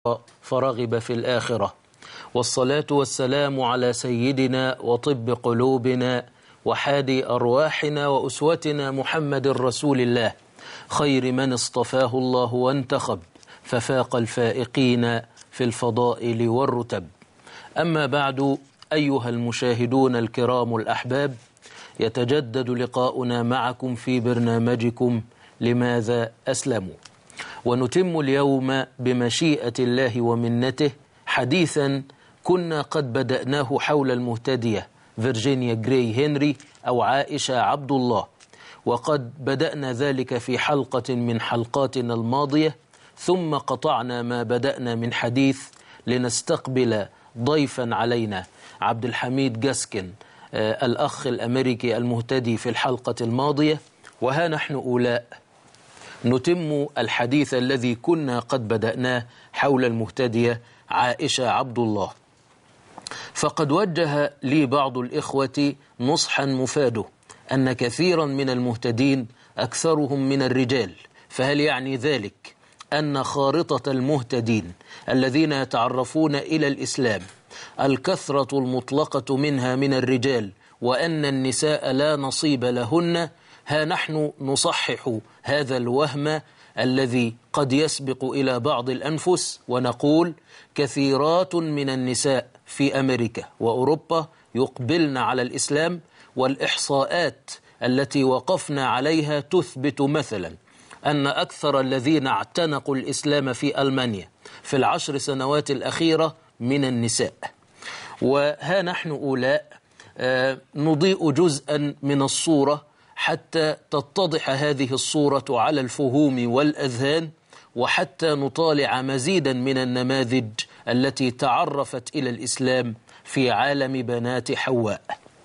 فرغب في الآخرة، والصلاة والسلام على سيدنا وطب قلوبنا وحادي أرواحنا وأسوتنا محمد رسول الله، خير من اصطفاه الله وانتخب، ففاق الفائقين في الفضائل والرتب. أما بعد، أيها المشاهدون الكرام الأحباب، يتجدد لقاؤنا معكم في برنامجكم لماذا أسلموا، ونتم اليوم بمشيئة الله ومنته حديثا كنا قد بدأناه حول المهتدية فيرجينيا جراي هنري أو عائشة عبد الله، وقد بدأنا ذلك في حلقة من حلقاتنا الماضية، ثم قطعنا ما بدأنا من حديث لنستقبل ضيفا علينا عبد الحميد جاسكن الأخ الأمريكي المهتدي في الحلقة الماضية، وها نحن أولاء نتم الحديث الذي كنا قد بدأناه حول المهتدية عائشة عبد الله. فقد وجه لي بعض الإخوة نصحا مفاده أن كثيرا من المهتدين أكثرهم من الرجال، فهل يعني ذلك أن خارطة المهتدين الذين يتعرفون إلى الإسلام الكثرة المطلقة منها من الرجال، وأن النساء لا نصيب لهن؟ ها نحن نصحح هذا الوهم الذي قد يسبق إلى بعض الأنفس، ونقول كثيرات من النساء في أمريكا وأوروبا يقبلن على الإسلام، والإحصاءات التي وقفنا عليها تثبت مثلا أن أكثر الذين اعتنقوا الإسلام في ألمانيا في ال10 سنوات الأخيرة من النساء. وها نحن أولاء نضيء جزءا من الصورة حتى تتضح هذه الصورة على الفهوم والأذهان، وحتى نطالع مزيدا من النماذج التي تعرفت إلى الإسلام في عالم بنات حواء.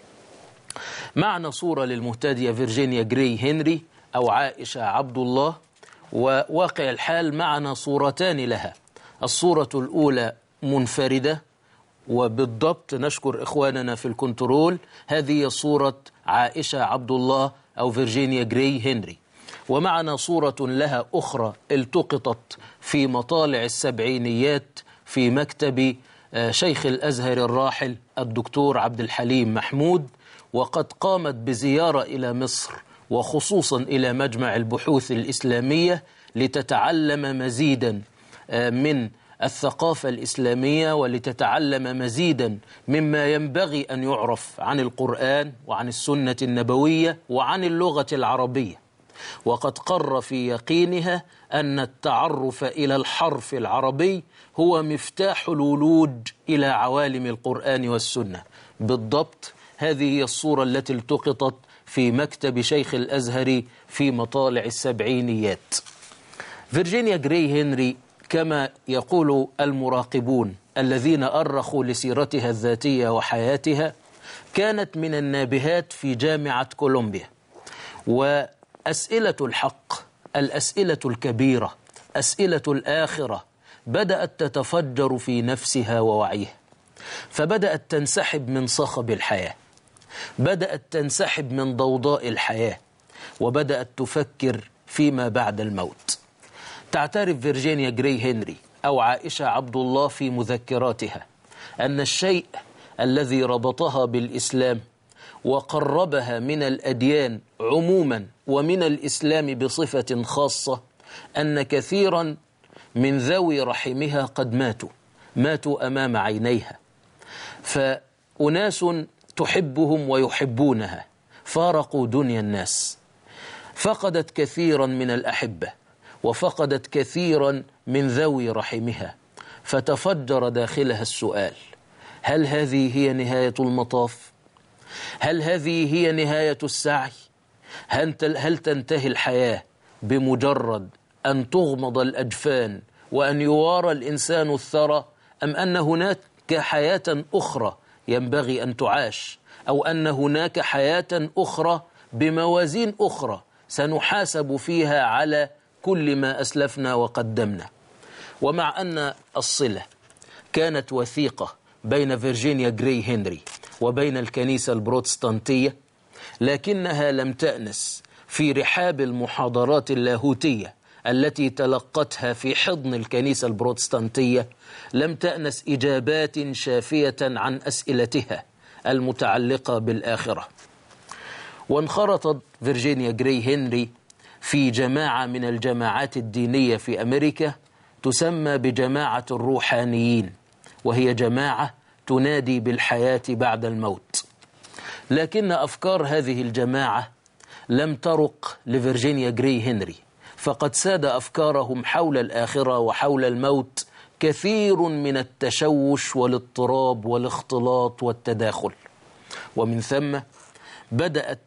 معنا صورة للمهتدية فيرجينيا جراي هنري أو عائشة عبد الله، وواقع الحال معنا صورتان لها. الصورة الأولى منفردة، وبالضبط نشكر إخواننا في الكنترول، هذه صورة عائشة عبد الله أو فيرجينيا جراي هنري. ومعنا صورة لها أخرى التقطت في مطالع السبعينيات في مكتب شيخ الأزهر الراحل الدكتور عبد الحليم محمود، وقد قامت بزيارة إلى مصر وخصوصا إلى مجمع البحوث الإسلامية لتتعلم مزيدا من الثقافة الإسلامية، ولتتعلم مزيدا مما ينبغي أن يعرف عن القرآن وعن السنة النبوية وعن اللغة العربية. وقد قر في يقينها أن التعرف إلى الحرف العربي هو مفتاح الولوج إلى عوالم القرآن والسنة. بالضبط هذه هي الصورة التي التقطت في مكتب شيخ الأزهر في مطالع السبعينيات. فيرجينيا جراي هنري كما يقول المراقبون الذين أرخوا لسيرتها الذاتية وحياتها كانت من النابهات في جامعة كولومبيا، وأسئلة الحق، الأسئلة الكبيرة، أسئلة الآخرة بدأت تتفجر في نفسها ووعيها، فبدأت تنسحب من صخب الحياة، بدأت تنسحب من ضوضاء الحياة، وبدأت تفكر فيما بعد الموت. تعترف فيرجينيا جراي هنري أو عائشة عبد الله في مذكراتها أن الشيء الذي ربطها بالإسلام وقربها من الأديان عموما ومن الإسلام بصفة خاصة أن كثيرا من ذوي رحمها قد ماتوا أمام عينيها، فأناس تحبهم ويحبونها فارقوا دنيا الناس، فقدت كثيرا من الأحبة وفقدت كثيرا من ذوي رحمها، فتفجر داخلها السؤال: هل هذه هي نهاية المطاف؟ هل هذه هي نهاية السعي؟ هل تنتهي الحياة بمجرد أن تغمض الأجفان وأن يوارى الإنسان الثرى، أم أن هناك حياة أخرى ينبغي أن تعاش، أو أن هناك حياة أخرى بموازين أخرى سنحاسب فيها على كل ما أسلفنا وقدمنا؟ ومع أن الصلة كانت وثيقة بين فيرجينيا جراي هنري وبين الكنيسة البروتستانتية، لكنها لم تأنس في رحاب المحاضرات اللاهوتية التي تلقتها في حضن الكنيسة البروتستانتية لم تأنس إجابات شافية عن أسئلتها المتعلقة بالآخرة. وانخرطت فيرجينيا جراي هنري في جماعة من الجماعات الدينية في أمريكا تسمى بجماعة الروحانيين، وهي جماعة تنادي بالحياة بعد الموت. لكن أفكار هذه الجماعة لم ترق لفيرجينيا جراي هنري، فقد ساد أفكارهم حول الآخرة وحول الموت كثير من التشوش والاضطراب والاختلاط والتداخل. ومن ثم بدأت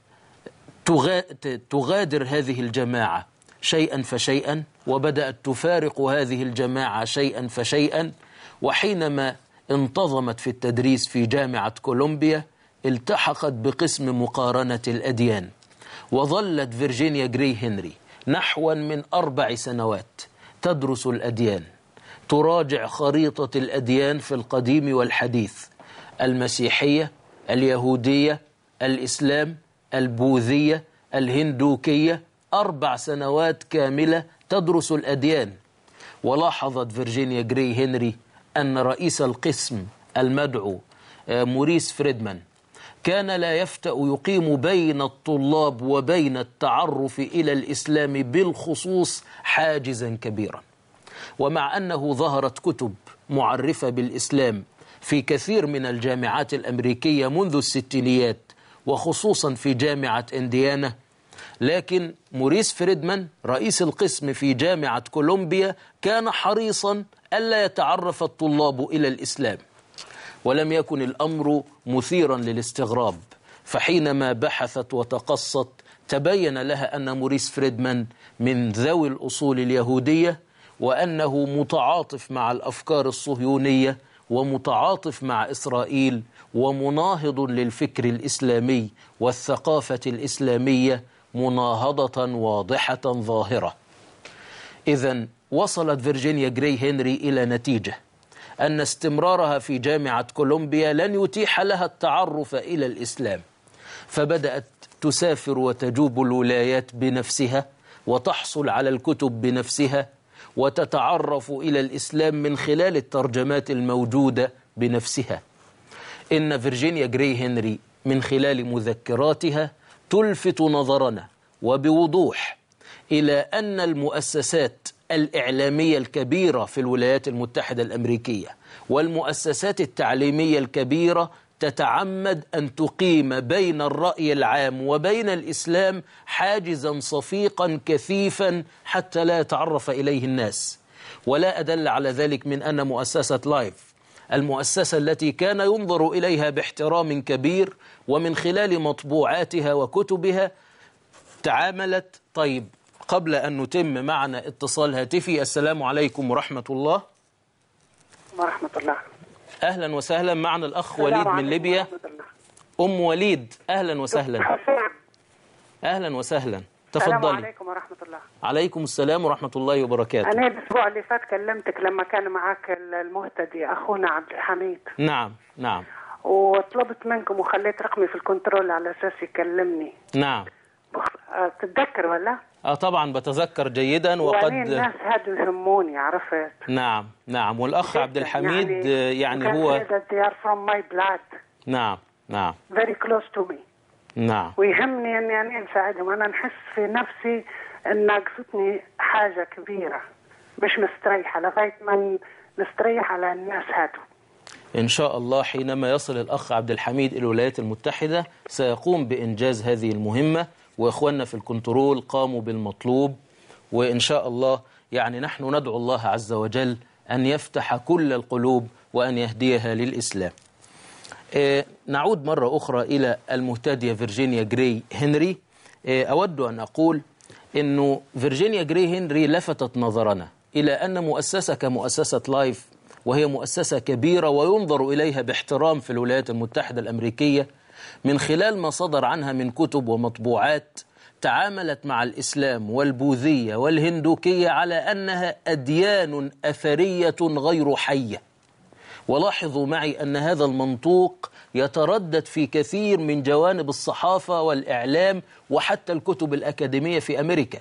تغادر هذه الجماعة شيئا فشيئا، وبدأت تفارق هذه الجماعة شيئا فشيئا. وحينما انتظمت في التدريس في جامعة كولومبيا التحقت بقسم مقارنة الأديان، وظلت فيرجينيا جراي هنري نحو من 4 سنوات تدرس الأديان، تراجع خريطة الأديان في القديم والحديث، المسيحية، اليهودية، الإسلام، البوذية، الهندوكية، 4 سنوات كاملة تدرس الأديان. ولاحظت فيرجينيا جراي هنري أن رئيس القسم المدعو موريس فريدمان كان لا يفتأ يقيم بين الطلاب وبين التعرف إلى الإسلام بالخصوص حاجزا كبيرا. ومع أنه ظهرت كتب معرفة بالإسلام في كثير من الجامعات الأمريكية منذ الستينيات وخصوصا في جامعة إنديانا، لكن موريس فريدمان رئيس القسم في جامعة كولومبيا كان حريصا ألا يتعرف الطلاب إلى الإسلام. ولم يكن الأمر مثيرا للاستغراب، فحينما بحثت وتقصت تبين لها أن موريس فريدمان من ذوي الأصول اليهودية، وأنه متعاطف مع الأفكار الصهيونية ومتعاطف مع إسرائيل ومناهض للفكر الإسلامي والثقافة الإسلامية مناهضة واضحة ظاهرة. إذن وصلت فيرجينيا جراي هنري إلى نتيجة أن استمرارها في جامعة كولومبيا لن يتيح لها التعرف إلى الإسلام، فبدأت تسافر وتجوب الولايات بنفسها وتحصل على الكتب بنفسها وتتعرف إلى الإسلام من خلال الترجمات الموجودة بنفسها. إن فيرجينيا جراي هنري من خلال مذكراتها تلفت نظرنا وبوضوح إلى أن المؤسسات الإعلامية الكبيرة في الولايات المتحدة الأمريكية والمؤسسات التعليمية الكبيرة تتعمد أن تقيم بين الرأي العام وبين الإسلام حاجزا صفيقا كثيفا حتى لا يتعرف إليه الناس. ولا أدل على ذلك من أن مؤسسة لايف، المؤسسة التي كان ينظر إليها باحترام كبير ومن خلال مطبوعاتها وكتبها تعاملت. طيب، قبل أن نتم معنا اتصال هاتفي، السلام عليكم ورحمة الله. ورحمة الله. أهلا وسهلا، معنا الأخ وليد من ليبيا. أم وليد، أهلا وسهلا. أهلا وسهلا، تفضلي. السلام عليكم ورحمة الله. عليكم السلام ورحمة الله وبركاته. أنا الأسبوع اللي فات كلمتك لما كان معك المهتدي أخونا عبد الحميد. نعم نعم. وطلبت منكم وخليت رقمي في الكنترول على أساس يكلمني. نعم. تتذكر ولا؟ طبعا بتذكر جيدا. وقد الناس هادوا يهموني، عرفت. نعم نعم. والأخ عبد الحميد يعني هو they are from my blood. نعم نعم. very close to me. نعم. ويهمني أني أنا أساعدهم. أنا نحس في نفسي أن ناقصتني حاجة كبيرة، مش مستريحة لغاية ما نستريح على الناس هادوا. إن شاء الله حينما يصل الأخ عبد الحميد إلى الولايات المتحدة سيقوم بإنجاز هذه المهمة، وإخواننا في الكنترول قاموا بالمطلوب. وإن شاء الله يعني نحن ندعو الله عز وجل أن يفتح كل القلوب وأن يهديها للإسلام. نعود مرة أخرى إلى المهتدية فيرجينيا جراي هنري. أود أن أقول أنه فيرجينيا جراي هنري لفتت نظرنا إلى أن مؤسسة كمؤسسة لايف، وهي مؤسسة كبيرة وينظر إليها باحترام في الولايات المتحدة الأمريكية، من خلال ما صدر عنها من كتب ومطبوعات تعاملت مع الإسلام والبوذية والهندوكية على أنها أديان أثرية غير حية. ولاحظوا معي أن هذا المنطوق يتردد في كثير من جوانب الصحافة والإعلام وحتى الكتب الأكاديمية في أمريكا،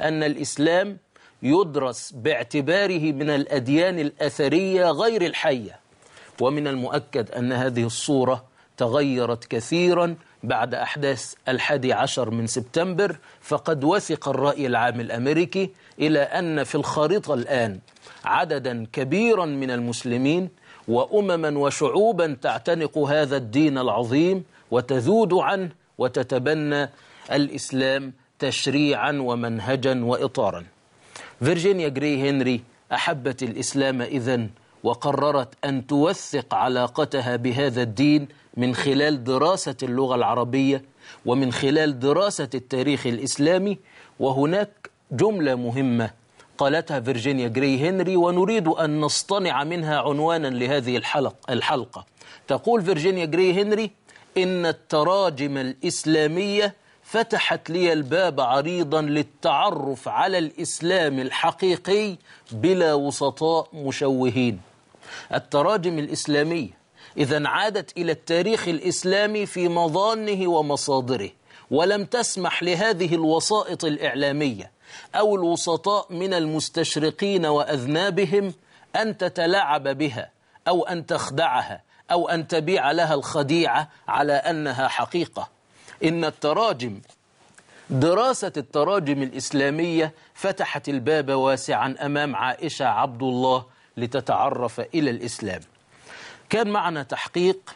أن الإسلام يدرس باعتباره من الأديان الأثرية غير الحية، ومن المؤكد أن هذه الصورة تغيرت كثيرا بعد أحداث 11 من سبتمبر. فقد وثق الرأي العام الأمريكي إلى أن في الخارطة الآن عددا كبيرا من المسلمين وأمما وشعوبا تعتنق هذا الدين العظيم وتذود عنه وتتبنى الإسلام تشريعا ومنهجا وإطارا. فيرجينيا جراي هنري أحبت الإسلام إذن، وقررت أن توثق علاقتها بهذا الدين من خلال دراسة اللغة العربية ومن خلال دراسة التاريخ الإسلامي. وهناك جملة مهمة قالتها فيرجينيا جراي هنري ونريد أن نصطنع منها عنوانا لهذه الحلقة. تقول فيرجينيا جراي هنري: إن التراجم الإسلامية فتحت لي الباب عريضا للتعرف على الإسلام الحقيقي بلا وسطاء مشوهين. التراجم الإسلامية إذن عادت إلى التاريخ الإسلامي في مظانه ومصادره، ولم تسمح لهذه الوسائط الإعلامية أو الوسطاء من المستشرقين وأذنابهم أن تتلاعب بها أو أن تخدعها أو أن تبيع لها الخديعة على أنها حقيقة. إن التراجم، دراسة التراجم الإسلامية فتحت الباب واسعا أمام عائشة عبد الله لتتعرف إلى الإسلام. كان معنا تحقيق،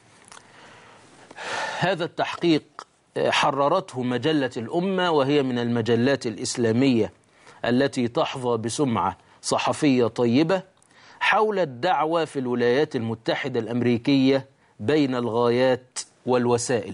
هذا التحقيق حررته مجلة الأمة، وهي من المجلات الإسلامية التي تحظى بسمعة صحفية طيبة، حول الدعوة في الولايات المتحدة الأمريكية بين الغايات والوسائل.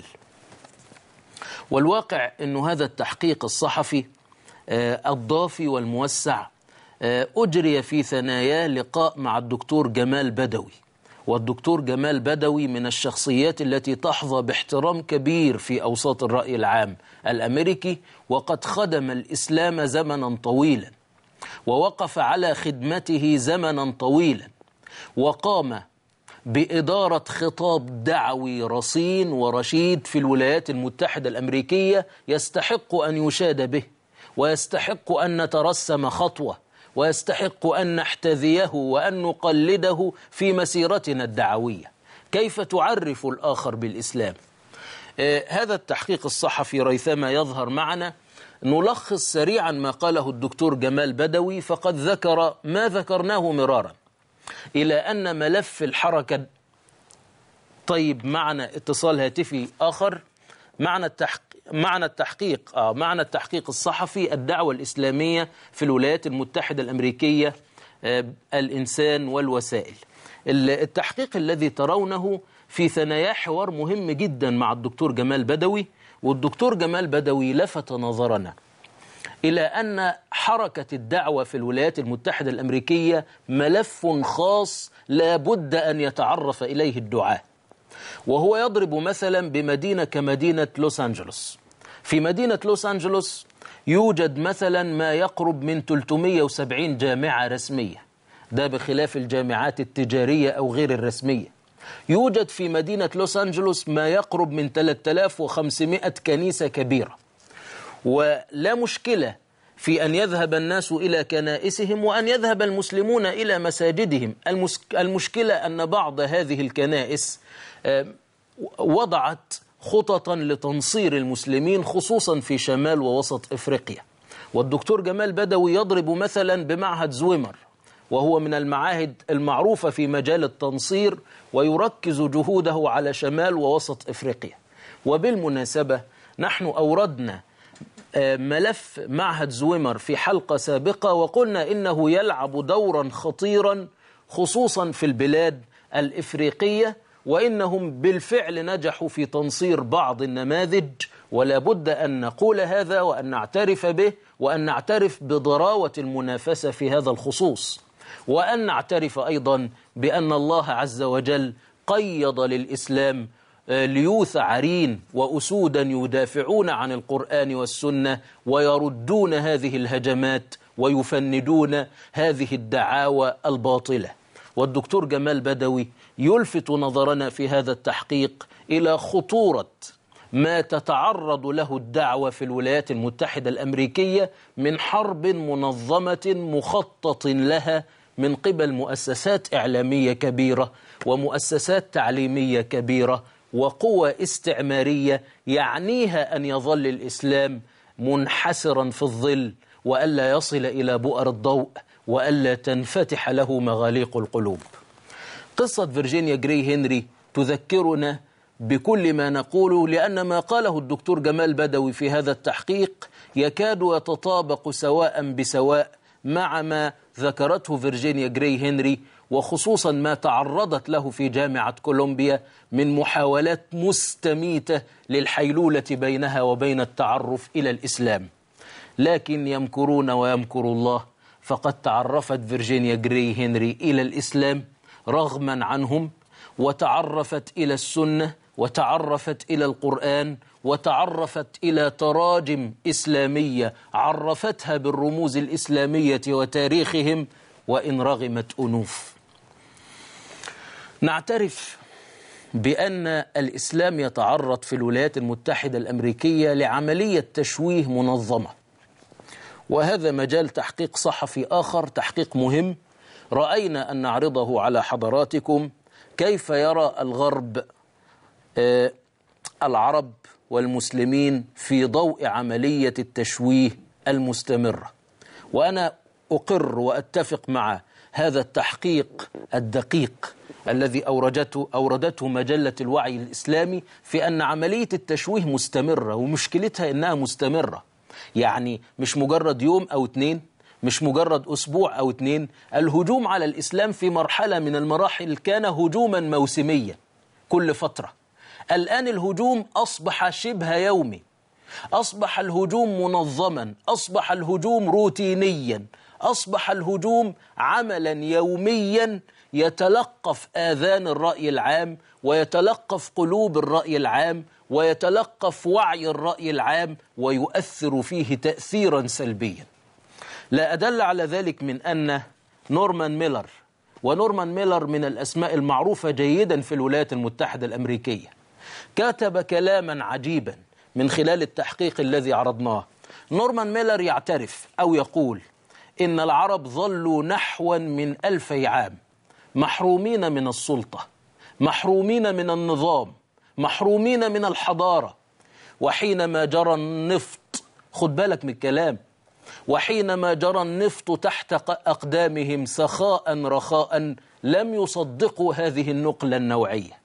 والواقع أن هذا التحقيق الصحفي الضافي والموسع أجري في ثناياه لقاء مع الدكتور جمال بدوي. والدكتور جمال بدوي من الشخصيات التي تحظى باحترام كبير في أوساط الرأي العام الأمريكي، وقد خدم الإسلام زمنا طويلا ووقف على خدمته زمنا طويلا، وقام بإدارة خطاب دعوي رصين ورشيد في الولايات المتحدة الأمريكية يستحق أن يشاد به، ويستحق أن نترسم خطوة، ويستحق أن نحتذيه وأن نقلده في مسيرتنا الدعوية. كيف تعرف الآخر بالإسلام؟ هذا التحقيق الصحفي ريثما يظهر معنا نلخص سريعا ما قاله الدكتور جمال بدوي، فقد ذكر ما ذكرناه مرارا، إلى أن ملف الحركة. طيب، معنا اتصال هاتفي آخر. معنا التحقيق الصحفي الدعوة الإسلامية في الولايات المتحدة الأمريكية، الإنسان والوسائل. التحقيق الذي ترونه في ثنايا حوار مهم جدا مع الدكتور جمال بدوي، والدكتور جمال بدوي لفت نظرنا إلى أن حركة الدعوة في الولايات المتحدة الأمريكية ملف خاص لا بد أن يتعرف إليه الدعاة. وهو يضرب مثلا بمدينة كمدينة لوس أنجلوس. في مدينة لوس أنجلوس يوجد مثلا ما يقرب من 370 جامعة رسمية، ده بخلاف الجامعات التجارية أو غير الرسمية. يوجد في مدينة لوس أنجلوس ما يقرب من 3500 كنيسة كبيرة، ولا مشكلة في أن يذهب الناس إلى كنائسهم وأن يذهب المسلمون إلى مساجدهم. المشكلة أن بعض هذه الكنائس وضعت خططا لتنصير المسلمين خصوصا في شمال ووسط إفريقيا. والدكتور جمال بدوي يضرب مثلا بمعهد زويمر، وهو من المعاهد المعروفة في مجال التنصير، ويركز جهوده على شمال ووسط إفريقيا. وبالمناسبة نحن أوردنا ملف معهد زويمر في حلقة سابقة، وقلنا إنه يلعب دورا خطيرا خصوصا في البلاد الإفريقية، وإنهم بالفعل نجحوا في تنصير بعض النماذج. ولا بد أن نقول هذا وأن نعترف به، وأن نعترف بضراوة المنافسة في هذا الخصوص، وأن نعترف أيضا بأن الله عز وجل قيض للإسلام ليوث عرين وأسودا يدافعون عن القرآن والسنة ويردون هذه الهجمات ويفندون هذه الدعاوى الباطلة. والدكتور جمال بدوي يلفت نظرنا في هذا التحقيق إلى خطورة ما تتعرض له الدعوة في الولايات المتحدة الأمريكية من حرب منظمة مخطط لها من قبل مؤسسات إعلامية كبيرة ومؤسسات تعليمية كبيرة وقوى استعمارية يعنيها أن يظل الإسلام منحسرا في الظل وألا يصل إلى بؤر الضوء وألا تنفتح له مغاليق القلوب. قصة فيرجينيا جراي هنري تذكرنا بكل ما نقوله، لأن ما قاله الدكتور جمال بدوي في هذا التحقيق يكاد يتطابق سواء بسواء مع ما ذكرته فيرجينيا جراي هنري، وخصوصا ما تعرضت له في جامعة كولومبيا من محاولات مستميتة للحيلولة بينها وبين التعرف إلى الإسلام. لكن يمكرون ويمكر الله، فقد تعرفت فيرجينيا جراي هنري إلى الإسلام رغما عنهم، وتعرفت إلى السنة، وتعرفت إلى القرآن، وتعرفت إلى تراجم إسلامية عرفتها بالرموز الإسلامية وتاريخهم، وإن رغمت أنوف. نعترف بأن الإسلام يتعرض في الولايات المتحدة الأمريكية لعملية تشويه منظمة، وهذا مجال تحقيق صحفي آخر، تحقيق مهم رأينا أن نعرضه على حضراتكم، كيف يرى الغرب العرب والمسلمين في ضوء عملية التشويه المستمرة. وأنا أقر وأتفق مع هذا التحقيق الدقيق الذي أوردته مجلة الوعي الإسلامي في أن عملية التشويه مستمرة، ومشكلتها أنها مستمرة، يعني مش مجرد يوم أو اتنين، مش مجرد أسبوع أو اتنين. الهجوم على الإسلام في مرحلة من المراحل كان هجوما موسميا كل فترة، الآن الهجوم أصبح شبه يومي، أصبح الهجوم منظما، أصبح الهجوم روتينيا، أصبح الهجوم عملا يوميا يتلقف آذان الرأي العام، ويتلقف قلوب الرأي العام، ويتلقف وعي الرأي العام، ويؤثر فيه تأثيرا سلبيا. لا أدل على ذلك من أن نورمان ميلر، ونورمان ميلر من الأسماء المعروفة جيدا في الولايات المتحدة الأمريكية، كتب كلاما عجيبا من خلال التحقيق الذي عرضناه. نورمان ميلر يعترف أو يقول إن العرب ظلوا نحو من 2000 عام محرومين من السلطة، محرومين من النظام، محرومين من الحضارة، وحينما جرى النفط، خد بالك من الكلام، وحينما جرى النفط تحت أقدامهم سخاء رخاء لم يصدقوا هذه النقلة النوعية،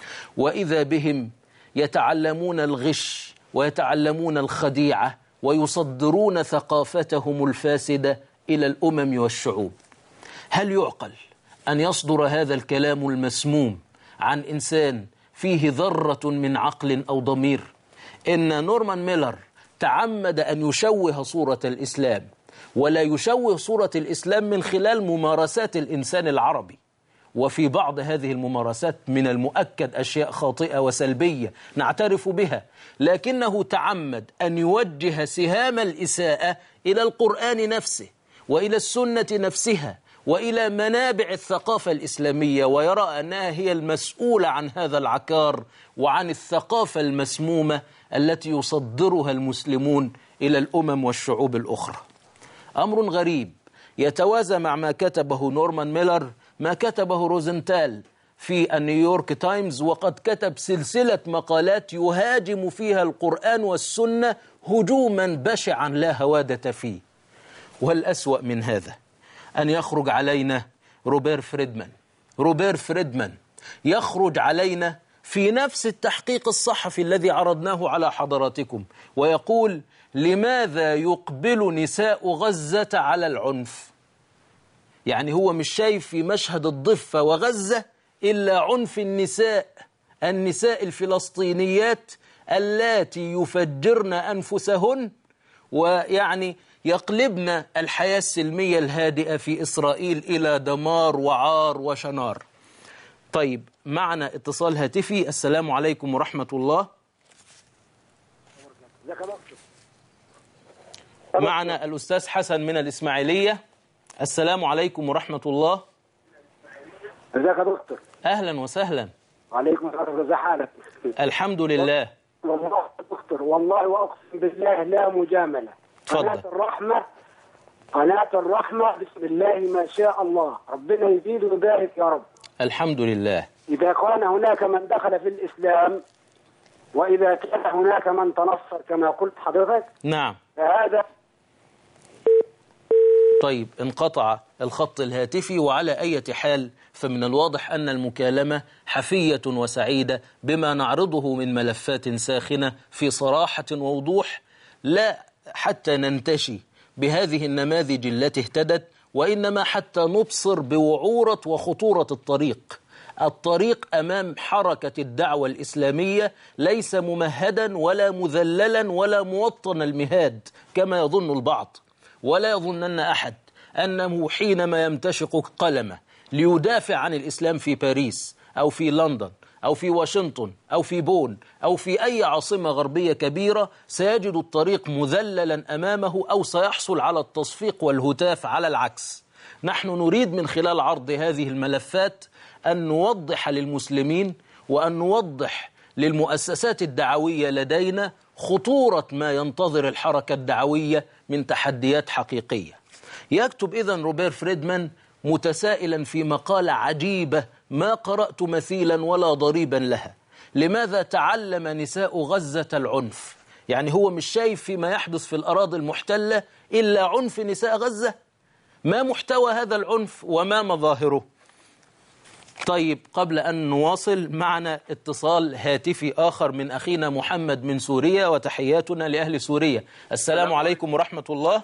وإذا بهم يتعلمون الغش ويتعلمون الخديعة ويصدرون ثقافتهم الفاسدة إلى الأمم والشعوب. هل يعقل أن يصدر هذا الكلام المسموم عن إنسان فيه ذرة من عقل أو ضمير؟ إن نورمان ميلر تعمد أن يشوه صورة الإسلام، ولا يشوه صورة الإسلام من خلال ممارسات الإنسان العربي، وفي بعض هذه الممارسات من المؤكد أشياء خاطئة وسلبية نعترف بها، لكنه تعمد أن يوجه سهام الإساءة إلى القرآن نفسه وإلى السنة نفسها وإلى منابع الثقافة الإسلامية، ويرى أنها هي المسؤولة عن هذا العكار وعن الثقافة المسمومة التي يصدرها المسلمون إلى الأمم والشعوب الأخرى. أمر غريب يتوازى مع ما كتبه نورمان ميلر ما كتبه روزنتال في النيويورك تايمز، وقد كتب سلسلة مقالات يهاجم فيها القرآن والسنة هجوما بشعا لا هوادة فيه. والأسوأ من هذا أن يخرج علينا روبير فريدمان يخرج علينا في نفس التحقيق الصحفي الذي عرضناه على حضراتكم ويقول: لماذا يقبل نساء غزة على العنف؟ يعني هو مش شايف في مشهد الضفة وغزة إلا عنف النساء الفلسطينيات اللاتي يفجرن أنفسهن ويعني يقلبن الحياة السلمية الهادئة في إسرائيل إلى دمار وعار وشنار. طيب، معنا اتصال هاتفي. السلام عليكم ورحمة الله. معنا الأستاذ حسن من الإسماعيلية. السلام عليكم ورحمة الله. ازيك يا دكتور؟ أهلا وسهلا. وعليكم السلام، ازي حالك؟ الحمد لله. والله دكتور، والله واقسم بالله لا مجامله. اتفضل. قناة الرحمة بسم الله ما شاء الله، ربنا يزيد ويبارك يا رب. الحمد لله. إذا كان هناك من دخل في الإسلام وإذا كان هناك من تنصر كما قلت حضرتك، نعم. فهذا طيب، انقطع الخط الهاتفي، وعلى أي حال فمن الواضح أن المكالمة حفية وسعيدة بما نعرضه من ملفات ساخنة في صراحة ووضوح، لا حتى ننتشي بهذه النماذج التي اهتدت، وإنما حتى نبصر بوعورة وخطورة الطريق أمام حركة الدعوة الإسلامية ليس ممهدا ولا مذللا ولا موطن المهاد كما يظن البعض. ولا يظنن أحد أنه حينما يمتشق قلمه ليدافع عن الإسلام في باريس أو في لندن أو في واشنطن أو في بون أو في أي عاصمة غربية كبيرة سيجد الطريق مذللا أمامه أو سيحصل على التصفيق والهتاف. على العكس، نحن نريد من خلال عرض هذه الملفات أن نوضح للمسلمين وأن نوضح للمؤسسات الدعوية لدينا خطورة ما ينتظر الحركة الدعوية من تحديات حقيقية. يكتب إذن روبير فريدمان متسائلا في مقالة عجيبة ما قرأت مثيلا ولا ضريبا لها: لماذا تعلم نساء غزة العنف؟ يعني هو مش شايف فيما يحدث في الأراضي المحتلة إلا عنف نساء غزة؟ ما محتوى هذا العنف وما مظاهره؟ طيب، قبل أن نواصل معنا اتصال هاتفي آخر من أخينا محمد من سوريا، وتحياتنا لأهل سوريا. السلام عليكم ورحمة الله.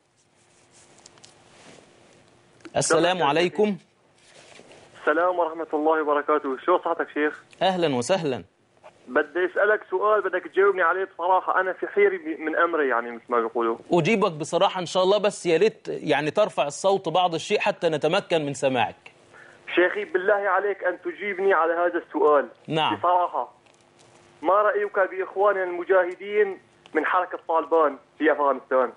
السلام عليكم. السلام ورحمة الله وبركاته. شو صحتك شيخ؟ أهلا وسهلا. بدي أسألك سؤال بدك تجاوبني عليه بصراحة. أنا في حيري من أمري، يعني مثل ما بيقولوا. أجيبك بصراحة إن شاء الله، بس يا ريت يعني ترفع الصوت بعض الشيء حتى نتمكن من سماعك. شيخي بالله عليك أن تجيبني على هذا السؤال. نعم. بصراحة، ما رأيك بإخواننا المجاهدين من حركة طالبان في أفغانستان؟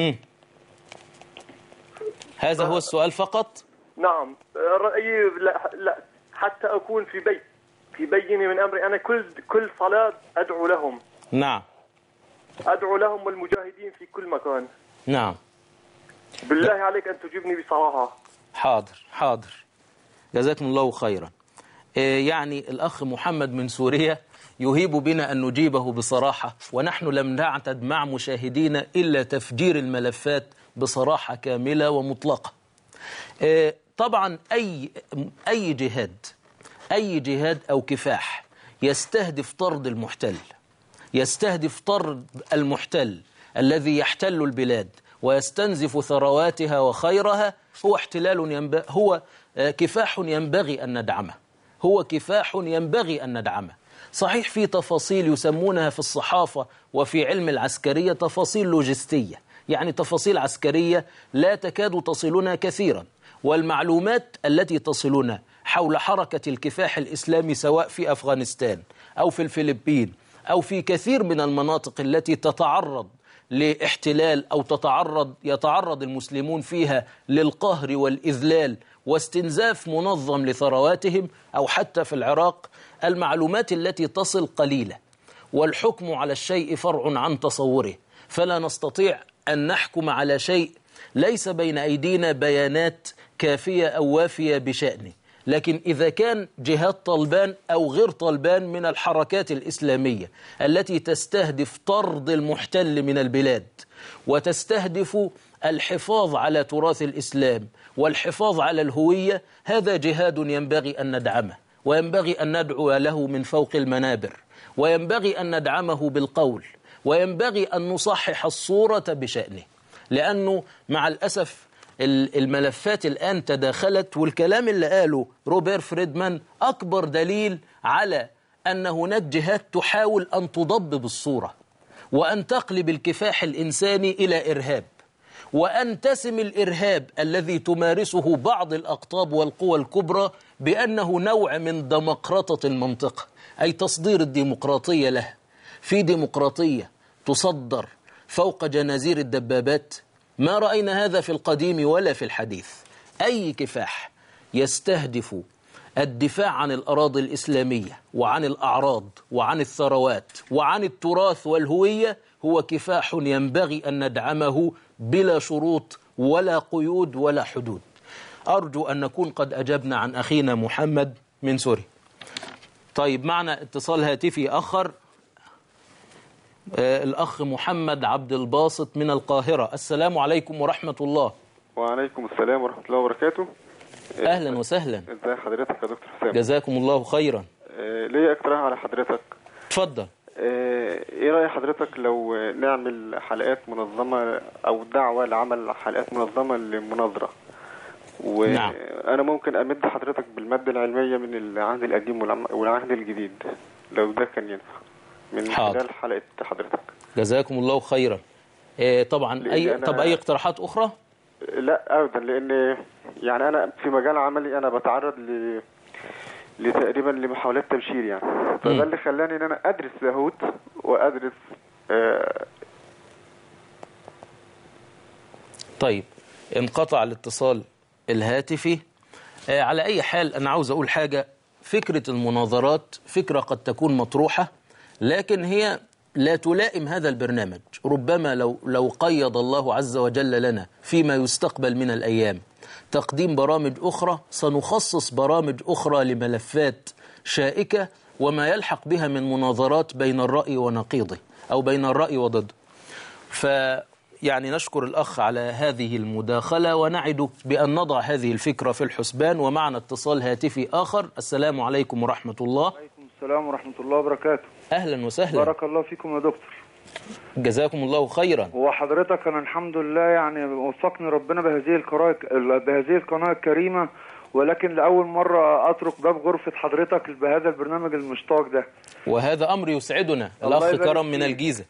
هذا هو السؤال فقط؟ نعم، رأيي لا حتى أكون في بيني من أمري. أنا كل صلاة أدعو لهم. نعم، أدعو لهم والمجاهدين في كل مكان. نعم. بالله عليك أن تجيبني بصراحة. حاضر، جزاكم الله خيرا. يعني الأخ محمد من سوريا يهيب بنا أن نجيبه بصراحة، ونحن لم نعتد مع مشاهدينا إلا تفجير الملفات بصراحة كاملة ومطلقة. طبعا أي جهاد أو كفاح يستهدف طرد المحتل، يستهدف طرد المحتل الذي يحتل البلاد ويستنزف ثرواتها وخيرها، هو كفاح ينبغي أن ندعمه. صحيح في تفاصيل يسمونها في الصحافة وفي علم العسكرية تفاصيل لوجستية، يعني تفاصيل عسكرية لا تكاد تصلنا كثيرا، والمعلومات التي تصلنا حول حركة الكفاح الإسلامي سواء في أفغانستان أو في الفلبين أو في كثير من المناطق التي تتعرض لاحتلال أو يتعرض المسلمون فيها للقهر والإذلال واستنزاف منظم لثرواتهم، أو حتى في العراق، المعلومات التي تصل قليلة، والحكم على الشيء فرع عن تصوره، فلا نستطيع أن نحكم على شيء ليس بين أيدينا بيانات كافية أو وافية بشأنه. لكن إذا كان جهاد طالبان أو غير طالبان من الحركات الإسلامية التي تستهدف طرد المحتل من البلاد وتستهدف الحفاظ على تراث الإسلام والحفاظ على الهوية، هذا جهاد ينبغي أن ندعمه، وينبغي أن ندعو له من فوق المنابر، وينبغي أن ندعمه بالقول، وينبغي أن نصحح الصورة بشأنه. لأنه مع الأسف الملفات الآن تداخلت، والكلام اللي قاله روبير فريدمان أكبر دليل على أن هناك جهات تحاول أن تضبب الصورة وأن تقلب الكفاح الإنساني إلى إرهاب، وأن تسم الإرهاب الذي تمارسه بعض الأقطاب والقوى الكبرى بأنه نوع من ديمقراطة المنطقة، أي تصدير الديمقراطية له. في ديمقراطية تصدر فوق جنازير الدبابات؟ ما رأينا هذا في القديم ولا في الحديث. أي كفاح يستهدف الدفاع عن الأراضي الإسلامية وعن الأعراض وعن الثروات وعن التراث والهوية هو كفاح ينبغي أن ندعمه بلا شروط ولا قيود ولا حدود. أرجو أن نكون قد أجبنا عن أخينا محمد من سوريا. طيب، معنا اتصال هاتفي آخر، الأخ محمد عبد الباسط من القاهرة. السلام عليكم ورحمة الله. وعليكم السلام ورحمة الله وبركاته. أهلا وسهلا. ازي حضرتك يا دكتور حسام؟ جزاكم الله خيرا. ليه اقتراح على حضرتك؟ اتفضل. ايه رأي حضرتك لو نعمل حلقات منظمة او دعوة لعمل حلقات منظمة للمناظرة؟ نعم. وانا ممكن امد حضرتك بالمادة العلمية من العهد القديم والعهد الجديد لو ده كان ينفع من خلال حلقة حضرتك. جزاكم الله خيرا. طبعا أي اقتراحات أخرى؟ لا أبدا، لأن يعني أنا في مجال عملي أنا بتعرض لتقريبا لمحاولات تبشير يعني، فده اللي خلاني إن أنا أدرس لاهوت وأدرس طيب، انقطع الاتصال الهاتفي. على أي حال أنا عاوز أقول حاجة. فكرة المناظرات فكرة قد تكون مطروحة، لكن هي لا تلائم هذا البرنامج. ربما لو قيض الله عز وجل لنا فيما يستقبل من الأيام تقديم برامج أخرى، سنخصص برامج أخرى لملفات شائكة وما يلحق بها من مناظرات بين الرأي ونقيضه أو بين الرأي وضده. فيعني نشكر الأخ على هذه المداخلة ونعد بأن نضع هذه الفكرة في الحسبان. ومعنا اتصال هاتفي آخر. السلام عليكم ورحمة الله. وعليكم السلام ورحمة الله وبركاته. أهلا وسهلا. بارك الله فيكم يا دكتور. جزاكم الله خيرا. وحضرتك أنا الحمد لله يعني وفقني ربنا بهذه القناة الكريمة، ولكن لأول مرة أترك باب غرفة حضرتك بهذا البرنامج المشتاق ده، وهذا أمر يسعدنا. الأخ كرم من الجيزة.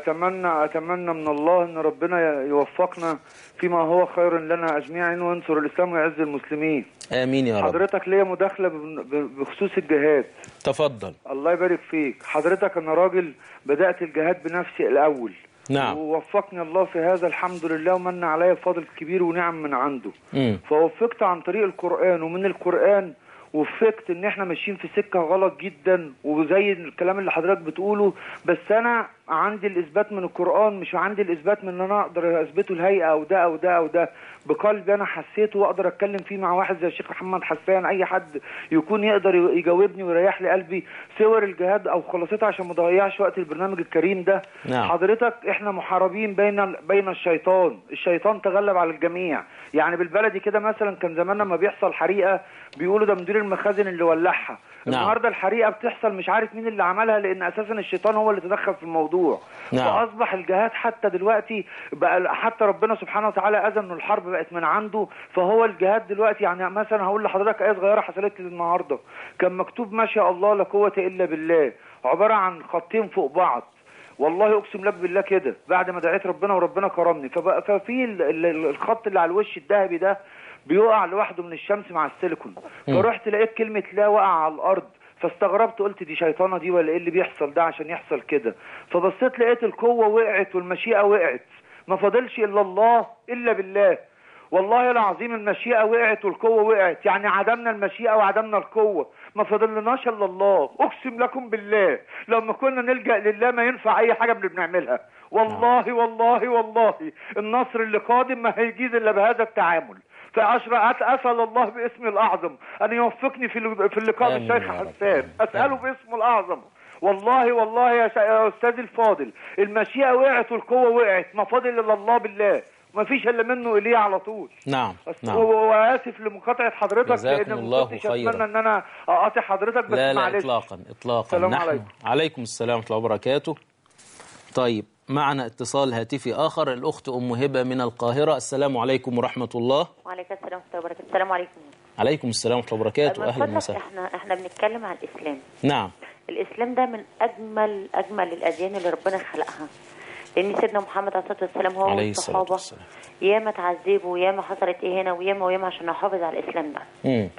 وأتمنى من الله أن ربنا يوفقنا فيما هو خير لنا أجمعين وينصر الإسلام ويعز المسلمين. آمين يا رب. حضرتك ليا مداخلة بخصوص الجهاد. تفضل. الله يبارك فيك. حضرتك أنا راجل بدأت الجهاد بنفسي الأول. نعم. ووفقني الله في هذا الحمد لله، ومن علي فضل كبير ونعم من عنده. فوفقت عن طريق القرآن، ومن القرآن وفقت ان احنا ماشيين في سكة غلط جدا وزي الكلام اللي حضرتك بتقوله، بس انا عندي الاثبات من القرآن، مش عندي الاثبات من ان انا اقدر اثبته الهيئة او ده او ده او ده. بقلبي انا حسيته واقدر اتكلم فيه مع واحد زي الشيخ محمد حسان، اي حد يكون يقدر يجاوبني ويريح لي قلبي. صور الجهاد او خلاصتها عشان ما اضيعش وقت البرنامج الكريم ده. نعم. حضرتك احنا محاربين بين الشيطان تغلب على الجميع. يعني بالبلدي كده مثلا كان زمان لما بيحصل حريقة بيقولوا ده مدير المخازن اللي ولعها. نعم. النهارده الحريقة بتحصل مش عارف مين اللي عملها، لان اساسا الشيطان هو اللي تدخل في الموضوع. نعم. فاصبح الجهاد حتى دلوقتي بقى، حتى ربنا سبحانه وتعالى اذن ان الحرب بقت من عنده، فهو الجهاد دلوقتي يعني مثلا هقول لحضرتك ايه صغيره حصلت لي النهارده. كان مكتوب ما شاء الله لا قوه الا بالله، عباره عن خطين فوق بعض. والله اقسم لك بالله كده بعد ما دعيت ربنا وربنا كرمني، ففي الخط اللي على الوش الذهبي ده بيقع لوحده من الشمس مع السيليكون. فرحت لقيت كلمه لا وقع على الارض، فاستغربت قلت دي شيطانه دي ولا ايه اللي بيحصل ده عشان يحصل كده. فبصيت لقيت القوه وقعت والمشيئه وقعت، ما فاضلش الا الله الا بالله. والله العظيم المشيئه وقعت والقوه وقعت، يعني عدمنا المشيئه وعدمنا القوه، ما فاضلناش الا الله. اقسم لكم بالله لما كنا نلجأ لله ما ينفع اي حاجه بنعملها. والله والله والله النصر اللي قادم ما هيجيز الا بهذا التعامل. فأسأل الله باسم الأعظم أن يوفقني في اللقاء بالشيخ حسان، أسأله باسمه الأعظم. والله والله يا أستاذ الفاضل المشيئة وقعت والقوة وقعت، ما فاضل إلا الله بالله، ما فيش إلا منه إليه على طول. نعم. وآسف لمقاطعة حضرتك لأن ما كنتش أتمنى أن أنا أقاطع حضرتك، بس لا معلش. إطلاقا. السلام عليكم. عليكم السلام ورحمة الله وبركاته. طيب، معنا اتصال هاتفي آخر، الأخت أم هبة من القاهرة. السلام عليكم ورحمة الله. وعليكم السلام ورحمة الله وبركاته. السلام عليكم. عليكم السلام ورحمة الله وبركاته. أهلا وسهلا. احنا بنتكلم عن الإسلام. نعم. الإسلام ده من أجمل الأديان اللي ربنا خلقها، لأن سيدنا محمد عليه الصلاة والسلام هو والصحابة ياما تعذبوا وياما حصلت إيه هنا وياما عشان نحافظ على الإسلام ده.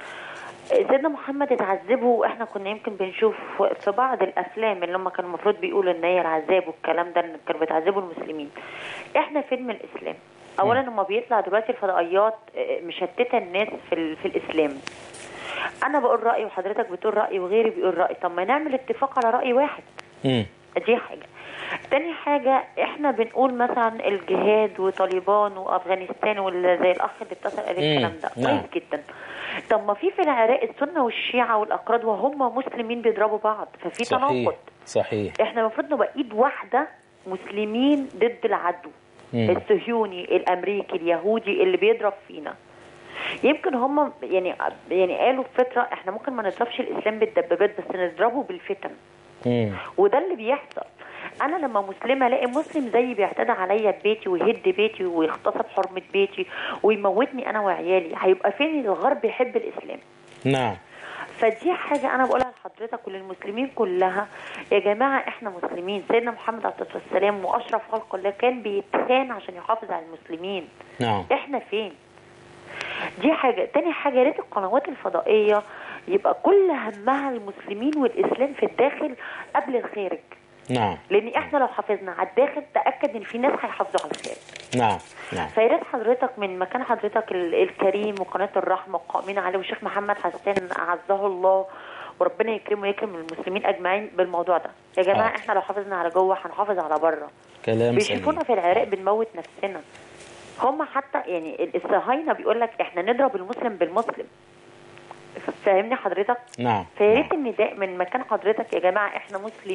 سيدنا محمد اتعذبوا، واحنا كنا يمكن بنشوف في بعض الافلام اللي هم كانوا المفروض بيقولوا ان هي العذاب والكلام ده، ان كانوا بيتعذبوا المسلمين. احنا فين من الاسلام؟ اولا لما بيطلع دلوقتي الفضائيات مشتته الناس في الاسلام. انا بقول رايي وحضرتك بتقول رايي وغيري بيقول راي، طب ما نعمل اتفاق على راي واحد. دي حاجه. تاني حاجه، احنا بنقول مثلا الجهاد وطالبان وافغانستان زي الاخ اللي اتصل قال الكلام ده كويس جدا. طب ما في العراق السنه والشيعه والاكراد وهم مسلمين بيضربوا بعض، ففي تناقض. صحيح. احنا المفروض نبقى ايد واحده مسلمين ضد العدو الصهيوني الامريكي اليهودي اللي بيضرب فينا. يمكن هم يعني قالوا في فتره احنا ممكن ما نضربش الاسلام بالدبابات بس نضربه بالفتن. وده اللي بيحصل. انا لما مسلمه الاقي مسلم زيي بيعتدى عليا ببيتي ويهد بيتي ويغتصب حرمه بيتي ويموتني انا وعيالي، هيبقى فين الغرب يحب الاسلام؟ نعم. فدي حاجه انا بقولها لحضرتك وللمسلمين كلها، يا جماعه احنا مسلمين. سيدنا محمد عليه الصلاه والسلام واشرف خلق الله كان بيتخان عشان يحافظ على المسلمين. نعم. احنا فين؟ دي حاجه. تاني حاجه، يا ريت القنوات الفضائيه يبقى كل همها المسلمين والاسلام في الداخل قبل الخارج. نعم. لان احنا لو حافظنا على الداخل تاكد ان في ناس هيحافظوا على الخارج. نعم نعم. فيا ريت حضرتك من مكان حضرتك الكريم وقناه الرحمه والقائمين عليه والشيخ محمد حسان اعزه الله وربنا يكرمه ويكرم المسلمين اجمعين بالموضوع ده. يا جماعه احنا لو حافظنا على جوه هنحافظ على بره. كلام بيشوفونا في العراق بنموت نفسنا. هم حتى يعني الصهاينه بيقول لك احنا نضرب المسلم بالمسلم. فاهمني حضرتك؟ نعم. فيا ريت النداء من مكان حضرتك، يا جماعه احنا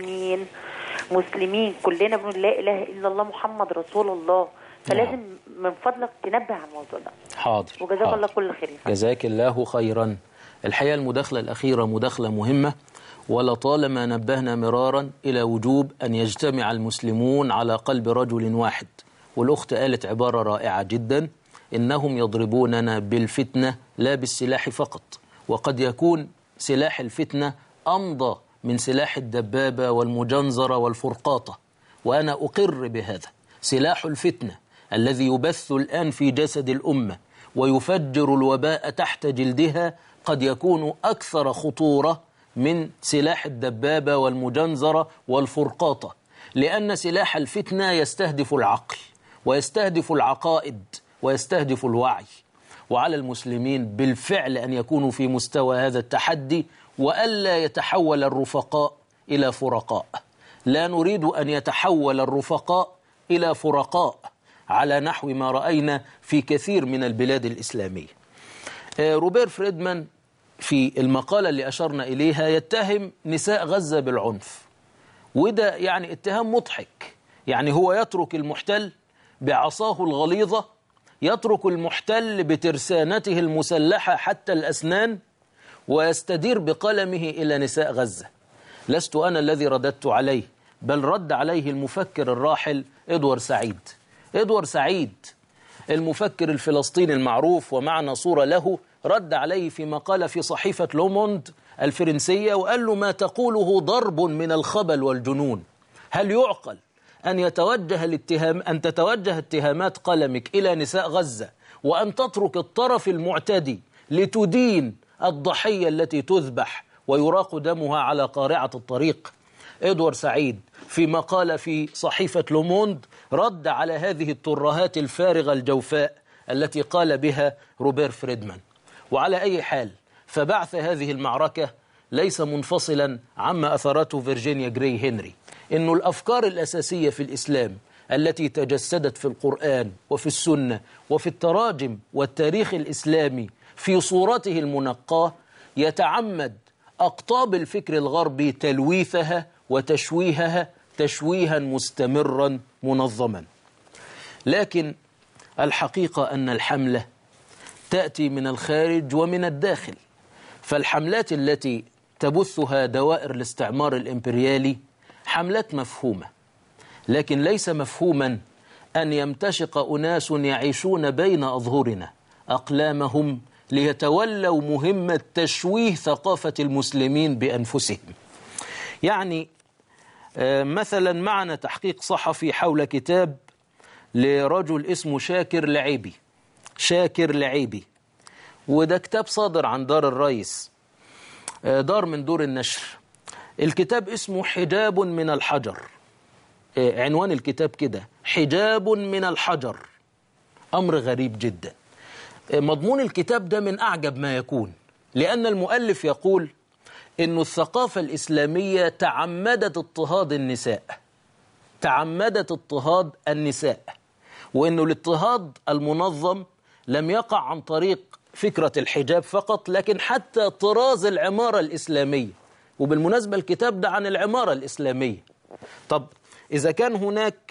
مسلمين كلنا بنقول لا اله الا الله محمد رسول الله، فلازم من فضلك تنبه على الموضوع ده. حاضر. وجزاك الله كل خير. جزاك الله خيرا. الحقيقه المداخله الاخيره مداخله مهمه، ولطالما نبهنا مرارا الى وجوب ان يجتمع المسلمون على قلب رجل واحد. والاخت قالت عباره رائعه جدا، انهم يضربوننا بالفتنه لا بالسلاح فقط، وقد يكون سلاح الفتنة أمضى من سلاح الدبابة والمجنزرة والفرقاطة، وأنا أقر بهذا. سلاح الفتنة الذي يبث الآن في جسد الأمة ويفجر الوباء تحت جلدها قد يكون أكثر خطورة من سلاح الدبابة والمجنزرة والفرقاطة، لأن سلاح الفتنة يستهدف العقل ويستهدف العقائد ويستهدف الوعي. وعلى المسلمين بالفعل أن يكونوا في مستوى هذا التحدي، وألا يتحول الرفقاء إلى فرقاء. لا نريد أن يتحول الرفقاء إلى فرقاء على نحو ما رأينا في كثير من البلاد الإسلامية. روبير فريدمان في المقالة اللي أشرنا إليها يتهم نساء غزة بالعنف، وده يعني اتهام مضحك. يعني هو يترك المحتل بعصاه الغليظة، يترك المحتل بترسانته المسلحة حتى الأسنان، ويستدير بقلمه إلى نساء غزة. لست أنا الذي رددت عليه، بل رد عليه المفكر الراحل إدوارد سعيد. إدوارد سعيد المفكر الفلسطيني المعروف ومعنا صورة له، رد عليه في مقالة في صحيفة لوموند الفرنسية وقال له: ما تقوله ضرب من الخبل والجنون. هل يعقل أن تتوجه اتهامات قلمك إلى نساء غزة وأن تترك الطرف المعتدي لتدين الضحية التي تذبح ويراق دمها على قارعة الطريق؟ إدوارد سعيد في مقالة في صحيفة لوموند رد على هذه الترهات الفارغة الجوفاء التي قال بها روبير فريدمان. وعلى أي حال، فبعث هذه المعركة ليس منفصلا عما أثرته فيرجينيا جراي هنري، إنه الأفكار الأساسية في الإسلام التي تجسدت في القرآن وفي السنة وفي التراجم والتاريخ الإسلامي في صورته المنقاة يتعمد أقطاب الفكر الغربي تلويثها وتشويهها تشويها مستمرا منظما. لكن الحقيقة أن الحملة تأتي من الخارج ومن الداخل. فالحملات التي تبثها دوائر الاستعمار الإمبريالي حملات مفهومة، لكن ليس مفهوما أن يمتشق أناس يعيشون بين أظهرنا أقلامهم ليتولوا مهمة تشويه ثقافة المسلمين بأنفسهم. يعني مثلا معنا تحقيق صحفي حول كتاب لرجل اسمه شاكر لعيبي، وده كتاب صادر عن دار الرئيس، دار من دور النشر. الكتاب اسمه حجاب من الحجر. عنوان الكتاب كده: حجاب من الحجر. أمر غريب جدا. مضمون الكتاب ده من أعجب ما يكون، لأن المؤلف يقول إن الثقافة الإسلامية تعمدت اضطهاد النساء، تعمدت اضطهاد النساء، وإنه الاضطهاد المنظم لم يقع عن طريق فكرة الحجاب فقط، لكن حتى طراز العمارة الإسلامية. وبالمناسبة الكتاب ده عن العمارة الإسلامية. طب إذا كان هناك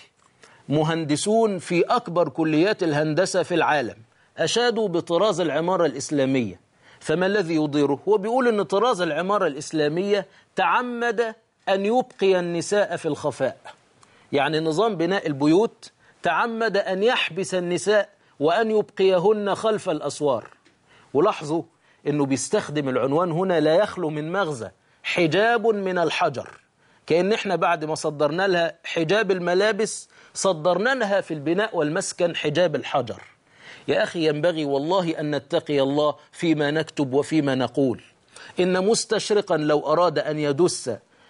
مهندسون في أكبر كليات الهندسة في العالم أشادوا بطراز العمارة الإسلامية، فما الذي يضيره؟ هو بيقول أن طراز العمارة الإسلامية تعمد أن يبقي النساء في الخفاء. يعني نظام بناء البيوت تعمد أن يحبس النساء وأن يبقيهن خلف الأسوار. ولاحظوا أنه بيستخدم العنوان هنا لا يخلو من مغزى، حجاب من الحجر، كأن احنا بعد ما صدرنا لها حجاب الملابس صدرنا لها في البناء والمسكن حجاب الحجر. يا أخي ينبغي والله أن نتقي الله فيما نكتب وفيما نقول. إن مستشرقا لو أراد أن يدس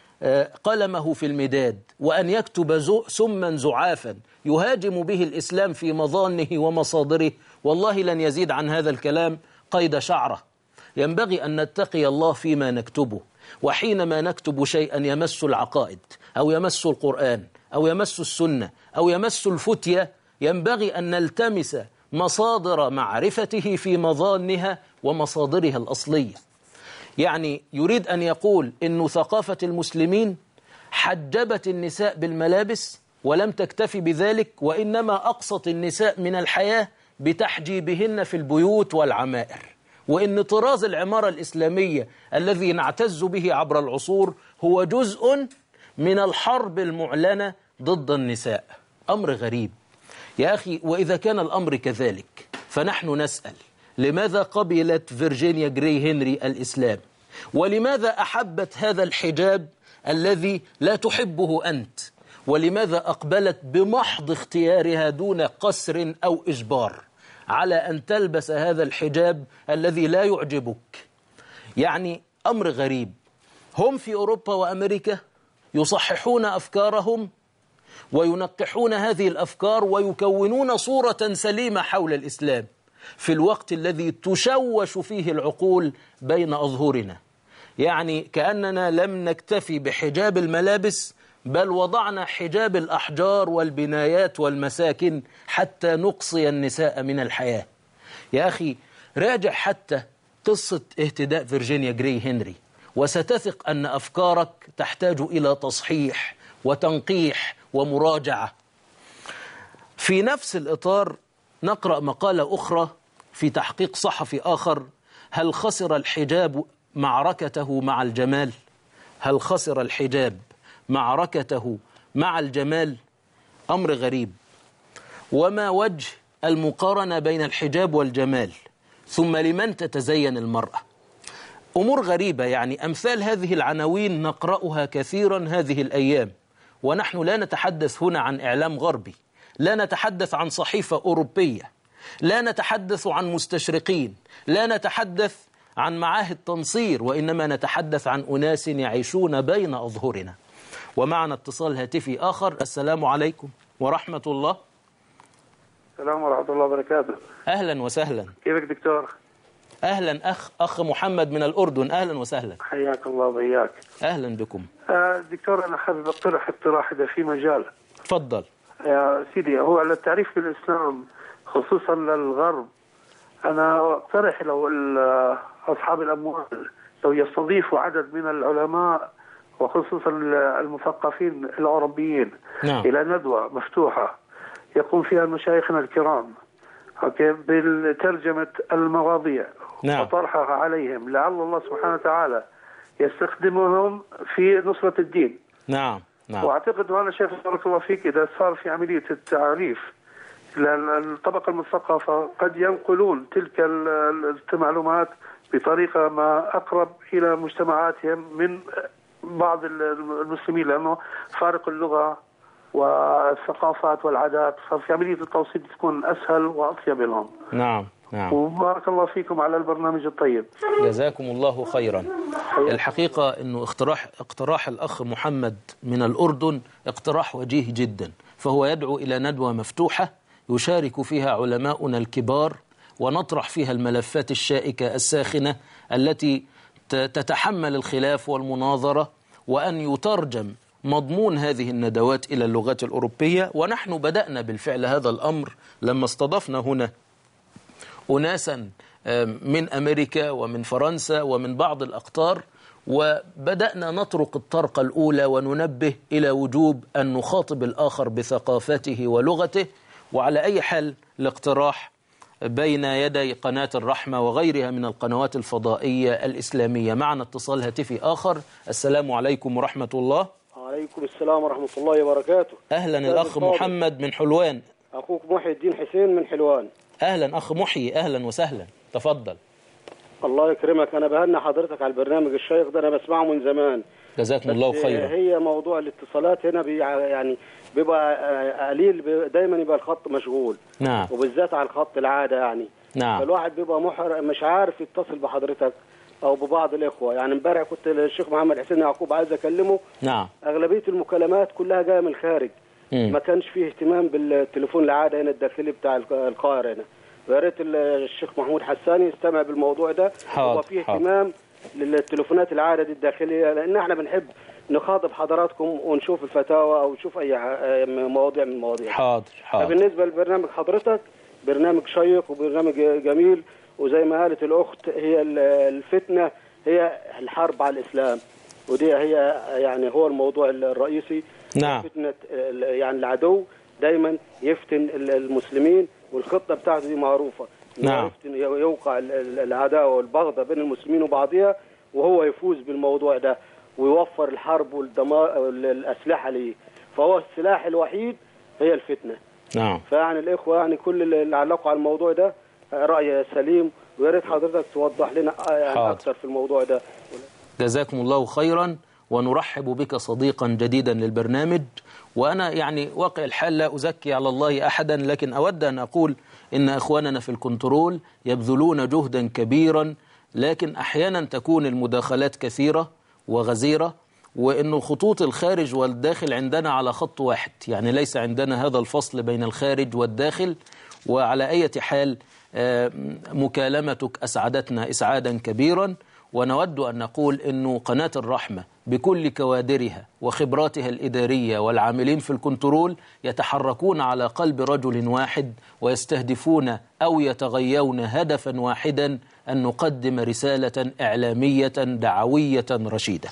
قلمه في المداد وأن يكتب سما زعافا يهاجم به الإسلام في مظانه ومصادره، والله لن يزيد عن هذا الكلام قيد شعره. ينبغي أن نتقي الله فيما نكتبه، وحينما نكتب شيئا يمس العقائد أو يمس القرآن أو يمس السنة أو يمس الفتية ينبغي أن نلتمس مصادر معرفته في مظانها ومصادرها الأصلية. يعني يريد أن يقول إن ثقافة المسلمين حجبت النساء بالملابس ولم تكتفي بذلك، وإنما أقصت النساء من الحياة بتحجيبهن في البيوت والعمائر، وإن طراز العمارة الإسلامية الذي نعتز به عبر العصور هو جزء من الحرب المعلنة ضد النساء. أمر غريب يا أخي. وإذا كان الأمر كذلك فنحن نسأل لماذا قبلت فيرجينيا جراي هنري الإسلام؟ ولماذا أحبت هذا الحجاب الذي لا تحبه أنت؟ ولماذا أقبلت بمحض اختيارها دون قسر أو إجبار على أن تلبس هذا الحجاب الذي لا يعجبك؟ يعني أمر غريب. هم في أوروبا وأمريكا يصححون أفكارهم وينقحون هذه الأفكار ويكونون صورة سليمة حول الإسلام، في الوقت الذي تشوش فيه العقول بين أظهرنا. يعني كأننا لم نكتفي بحجاب الملابس، بل وضعنا حجاب الأحجار والبنايات والمساكن حتى نقصي النساء من الحياة. يا أخي راجع حتى قصة اهتداء فيرجينيا جراي هنري وستثق أن أفكارك تحتاج إلى تصحيح وتنقيح ومراجعة. في نفس الإطار نقرأ مقالة أخرى في تحقيق صحفي آخر: هل خسر الحجاب معركته مع الجمال؟ هل خسر الحجاب معركته مع الجمال؟ أمر غريب. وما وجه المقارنة بين الحجاب والجمال؟ ثم لمن تتزين المرأة؟ أمور غريبة. يعني أمثال هذه العناوين نقرأها كثيرا هذه الأيام، ونحن لا نتحدث هنا عن إعلام غربي، لا نتحدث عن صحيفة أوروبية، لا نتحدث عن مستشرقين، لا نتحدث عن معاهد تنصير، وإنما نتحدث عن أناس يعيشون بين أظهرنا. ومعنا اتصال هاتفي آخر. السلام عليكم ورحمة الله. السلام ورحمة الله وبركاته. أهلا وسهلا. كيفك دكتور؟ أهلا أخ محمد من الأردن. أهلا وسهلا. حياك الله وبياك. أهلا بكم. دكتور أنا حابب أقترح اقتراح إذا في مجال. تفضل. يا سيدي، هو على التعريف بالإسلام خصوصا للغرب، أنا أقترح لو أصحاب الأموال لو يستضيفوا عدد من العلماء وخصوصا المثقفين الأوروبيين إلى ندوة مفتوحة يقوم فيها مشايخنا الكرام بالترجمة المواضيع وطرحها عليهم، لعل الله سبحانه وتعالى يستخدمهم في نصرة الدين. نعم. وأعتقد وأنا شايف بارك الله فيك إذا صار في عملية التعريف لأن الطبقة المثقفة قد ينقلون تلك المعلومات بطريقة ما أقرب إلى مجتمعاتهم من بعض المسلمين، لأنه فارق اللغة والثقافات والعادات، ففي عملية التوصيل تكون أسهل وأطيب لهم. نعم. وبارك الله فيكم على البرنامج الطيب. جزاكم الله خيرا. الحقيقة أنه اقتراح الأخ محمد من الأردن اقتراح وجيه جدا، فهو يدعو إلى ندوة مفتوحة يشارك فيها علماؤنا الكبار ونطرح فيها الملفات الشائكة الساخنة التي تتحمل الخلاف والمناظرة، وأن يترجم مضمون هذه الندوات إلى اللغات الأوروبية. ونحن بدأنا بالفعل هذا الأمر لما استضفنا هنا أناسا من أمريكا ومن فرنسا ومن بعض الأقطار، وبدأنا نطرق الطرقة الأولى وننبه إلى وجوب أن نخاطب الآخر بثقافته ولغته. وعلى أي حال الاقتراح بين يدي قناة الرحمة وغيرها من القنوات الفضائية الإسلامية. معنا اتصال هاتفي آخر. السلام عليكم ورحمة الله. وعليكم السلام ورحمة الله وبركاته. أهلا الأخ محمد من حلوان. أخوك محي الدين حسين من حلوان. أهلا أخ محي، أهلا وسهلا، تفضل. الله يكرمك. أنا بهنى حضرتك على البرنامج الشيق ده، أنا بسمعه من زمان. جزاكم الله خيرا. هي موضوع الاتصالات هنا يعني بيبقى قليل، دايما يبقى الخط مشغول. نعم. وبالذات على الخط العادة يعني. نعم. فالواحد بيبقى مش عارف يتصل بحضرتك أو ببعض الإخوة. يعني امبارح كنت الشيخ محمد حسين يعقوب عايز أكلمه. نعم. أغلبية المكالمات كلها جاية من الخارج. ما كانش فيه اهتمام بالتليفون العادة هنا الداخلي بتاع القاهرة هنا. ويا ريت الشيخ محمود حساني يستمع بالموضوع ده. حاضر. وفيه اهتمام للتليفونات العادة دي الداخلية، لأن احنا بنحب نخاطب حضراتكم ونشوف الفتاوى أو نشوف أي مواضيع من المواضيع. حاضر. فبالنسبة لبرنامج حضرتك برنامج شيق وبرنامج جميل، وزي ما قالت الأخت هي الفتنة هي الحرب على الإسلام، ودي هي يعني هو الموضوع الرئيسي. نعم. فتنة يعني العدو دايما يفتن المسلمين، والخطة بتاعته دي معروفة. نعم. يوقع العداوة والبغضة بين المسلمين وبعضها، وهو يفوز بالموضوع ده ويوفر الحرب والدمار والأسلحة ليه. فهو السلاح الوحيد هي الفتنة. نعم. فيعني الإخوة يعني كل اللي علقوا على الموضوع ده رأي سليم، ويا ريت حضرتك توضح لنا يعني أكثر في الموضوع ده. جزاكم الله خيرا، ونرحب بك صديقا جديدا للبرنامج. وأنا يعني واقع الحال لا أزكي على الله أحدا، لكن أود أن أقول إن إخواننا في الكنترول يبذلون جهدا كبيرا، لكن أحيانا تكون المداخلات كثيرة وغزيرة، وإن خطوط الخارج والداخل عندنا على خط واحد، يعني ليس عندنا هذا الفصل بين الخارج والداخل. وعلى أي حال مكالمتك أسعدتنا إسعادا كبيرا، ونود أن نقول إنه قناة الرحمة بكل كوادرها وخبراتها الإدارية والعاملين في الكنترول يتحركون على قلب رجل واحد، ويستهدفون أو يتغيون هدفا واحدا، أن نقدم رسالة إعلامية دعوية رشيدة.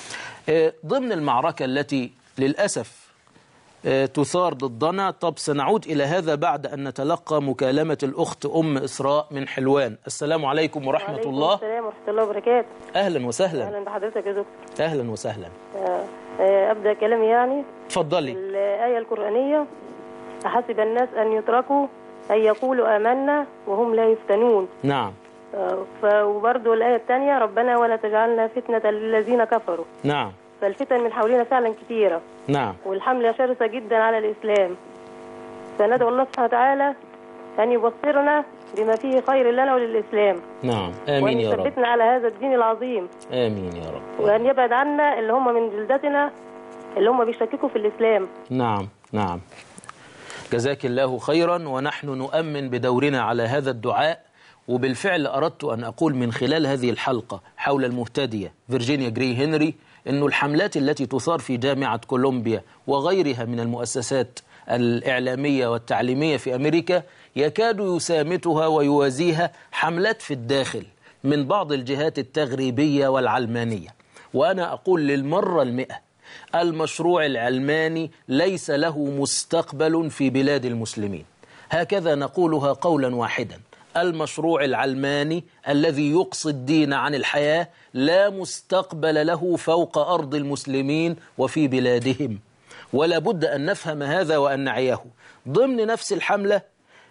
ضمن المعركة التي للأسف تثار ضدنا. طب سنعود إلى هذا بعد أن نتلقى مكالمة الأخت أم إسراء من حلوان. السلام عليكم ورحمة الله. السلام ورحمة الله وبركاته. أهلا وسهلا. أهلا بحضرتك يا دكتور. أهلا وسهلا. أبدأ كلامي يعني. تفضلي. الآية القرآنية: أحسب الناس أن يتركوا أن يقولوا آمنا وهم لا يفتنون. نعم. وبرضه الآية الثانية: ربنا ولا تجعلنا فتنة للذين كفروا. نعم. فالفتن من حولنا فعلا كثيرة. نعم. والحملة شرسة جدا على الإسلام، فندعو الله سبحانه وتعالى أن يبصرنا بما فيه خير لنا وللإسلام. نعم. آمين يا رب. وأن يثبتنا على هذا الدين العظيم. آمين يا رب. وأن يبعد عنا اللي هم من جلدتنا اللي هم بيشككوا في الإسلام. نعم. نعم. جزاك الله خيرا، ونحن نؤمن بدورنا على هذا الدعاء. وبالفعل أردت أن أقول من خلال هذه الحلقة حول المهتدية فيرجينيا جري هنري أن الحملات التي تثار في جامعة كولومبيا وغيرها من المؤسسات الإعلامية والتعليمية في أمريكا يكاد يسامتها ويوازيها حملات في الداخل من بعض الجهات التغريبية والعلمانية. وأنا أقول للمرة 100 المشروع العلماني ليس له مستقبل في بلاد المسلمين. هكذا نقولها قولا واحدا: المشروع العلماني الذي يقصي الدين عن الحياة لا مستقبل له فوق أرض المسلمين وفي بلادهم، ولا بد أن نفهم هذا وأن نعيه. ضمن نفس الحملة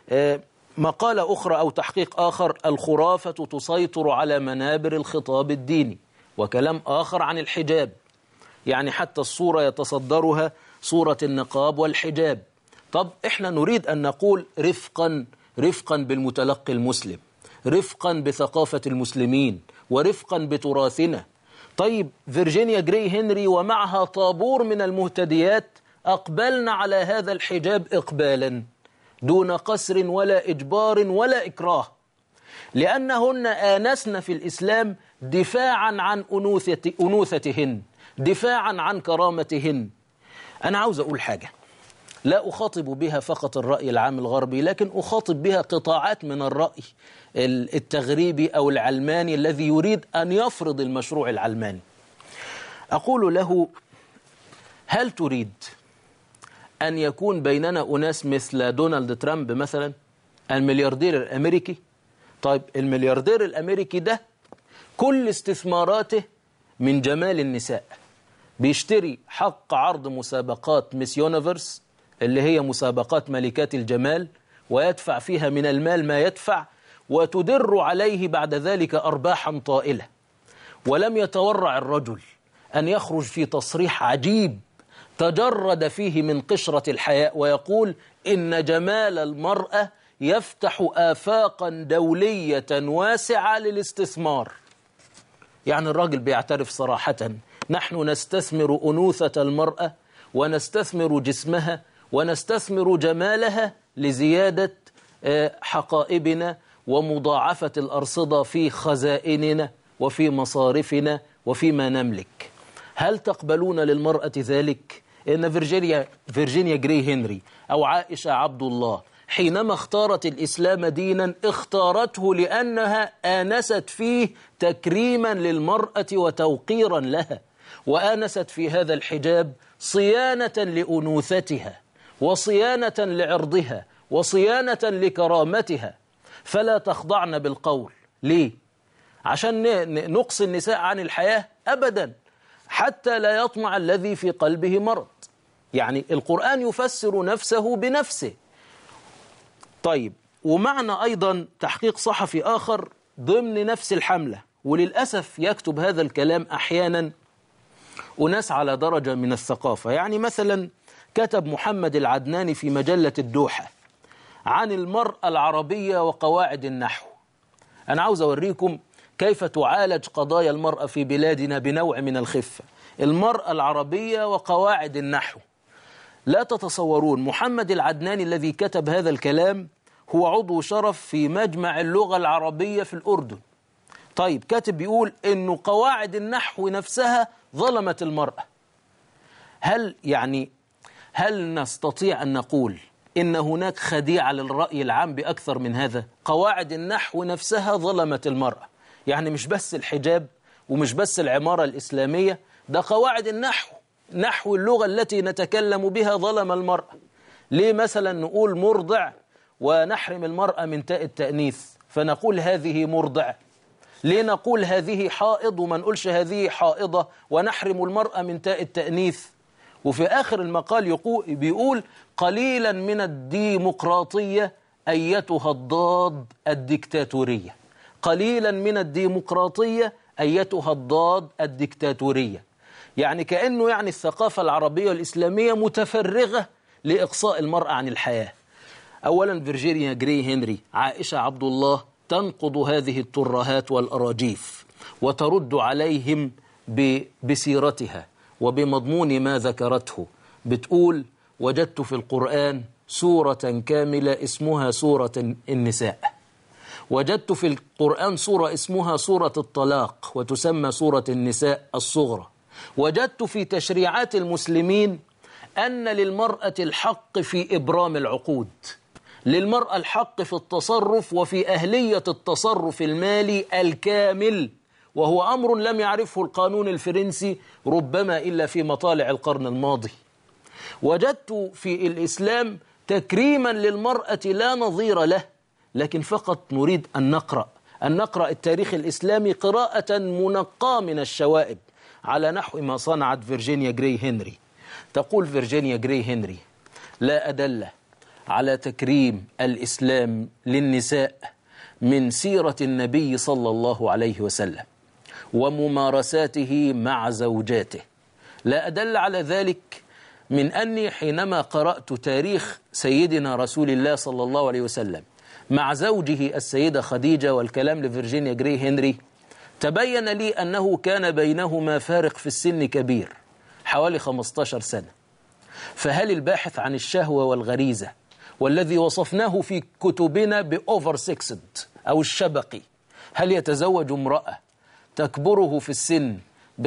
مقالة أخرى أو تحقيق آخر: الخرافة تسيطر على منابر الخطاب الديني، وكلام آخر عن الحجاب، يعني حتى الصورة يتصدرها صورة النقاب والحجاب. طب إحنا نريد أن نقول رفقا بالمتلقي المسلم، رفقا بثقافة المسلمين، ورفقا بتراثنا. طيب فيرجينيا جري هنري ومعها طابور من المهتديات أقبلنا على هذا الحجاب إقبالا دون قسر ولا إجبار ولا إكراه، لأنهن آنسن في الإسلام دفاعا عن أنوثتهن، دفاعا عن كرامتهن. أنا عاوز أقول حاجة لا أخاطب بها فقط الرأي العام الغربي، لكن أخاطب بها قطاعات من الرأي التغريبي أو العلماني الذي يريد أن يفرض المشروع العلماني. أقول له: هل تريد أن يكون بيننا أناس مثل دونالد ترامب مثلا، الملياردير الأمريكي؟ طيب الملياردير الأمريكي ده كل استثماراته من جمال النساء، بيشتري حق عرض مسابقات ميس يونيفرس اللي هي مسابقات ملكات الجمال، ويدفع فيها من المال ما يدفع، وتدر عليه بعد ذلك أرباحا طائلة. ولم يتورع الرجل أن يخرج في تصريح عجيب تجرد فيه من قشرة الحياء ويقول إن جمال المرأة يفتح آفاقا دولية واسعة للاستثمار. يعني الراجل بيعترف صراحة: نحن نستثمر أنوثة المرأة ونستثمر جسمها ونستثمر جمالها لزيادة حقائبنا ومضاعفة الأرصدة في خزائننا وفي مصارفنا وفيما نملك. هل تقبلون للمرأة ذلك؟ إن فيرجينيا جراي هنري أو عائشة عبد الله حينما اختارت الإسلام دينا اختارته لأنها آنست فيه تكريما للمرأة وتوقيرا لها، وآنست في هذا الحجاب صيانة لأنوثتها وصيانة لعرضها وصيانة لكرامتها. فلا تخضعن بالقول. ليه؟ عشان نقصي النساء عن الحياة؟ أبدا، حتى لا يطمع الذي في قلبه مرض. يعني القرآن يفسر نفسه بنفسه. طيب، ومعنا أيضا تحقيق صحفي آخر ضمن نفس الحملة، وللأسف يكتب هذا الكلام أحيانا أناس على درجة من الثقافة. يعني مثلا كتب محمد العدناني في مجلة الدوحة عن المرأة العربية وقواعد النحو. أنا عاوز أوريكم كيف تعالج قضايا المرأة في بلادنا بنوع من الخفة. المرأة العربية وقواعد النحو. لا تتصورون، محمد العدناني الذي كتب هذا الكلام هو عضو شرف في مجمع اللغة العربية في الأردن. طيب، كاتب بيقول إنه قواعد النحو نفسها ظلمت المرأة. هل نستطيع أن نقول إن هناك خديعة للرأي العام بأكثر من هذا؟ قواعد النحو نفسها ظلمت المرأة. يعني مش بس الحجاب ومش بس العمارة الإسلامية، ده قواعد النحو، نحو اللغة التي نتكلم بها ظلم المرأة. ليه مثلا نقول مرضع ونحرم المرأة من تاء التأنيث فنقول هذه مرضع؟ ليه نقول هذه حائض وما نقولش هذه حائضة ونحرم المرأة من تاء التأنيث؟ وفي آخر المقال بيقول قليلا من الديمقراطية أيتها الضاد الديكتاتورية. قليلا من الديمقراطية أيتها الضاد الديكتاتورية. يعني كأنه الثقافة العربية والإسلامية متفرغة لإقصاء المرأة عن الحياة. أولا فيرجينيا جراي هنري عائشة عبد الله تنقض هذه الترهات والأراجيف وترد عليهم بسيرتها وبمضمون ما ذكرته. بتقول: وجدت في القرآن سورة كاملة اسمها سورة النساء، وجدت في القرآن سورة اسمها سورة الطلاق وتسمى سورة النساء الصغرى، وجدت في تشريعات المسلمين أن للمرأة الحق في إبرام العقود، للمرأة الحق في التصرف وفي أهلية التصرف المالي الكامل، وهو أمر لم يعرفه القانون الفرنسي ربما إلا في مطالع القرن الماضي. وجدت في الإسلام تكريما للمرأة لا نظير له، لكن فقط نريد أن نقرأ التاريخ الإسلامي قراءة منقاة من الشوائب على نحو ما صنعت فيرجينيا جراي هنري. تقول فيرجينيا جراي هنري: لا أدل على تكريم الإسلام للنساء من سيرة النبي صلى الله عليه وسلم وممارساته مع زوجاته. لا أدل على ذلك من أني حينما قرأت تاريخ سيدنا رسول الله صلى الله عليه وسلم مع زوجه السيدة خديجة والكلام لفيرجينيا جراي هنري، تبين لي أنه كان بينهما فارق في السن كبير حوالي 15 سنة. فهل الباحث عن الشهوة والغريزة والذي وصفناه في كتبنا بأوفر سكسد أو الشبقي هل يتزوج امرأة تكبره في السن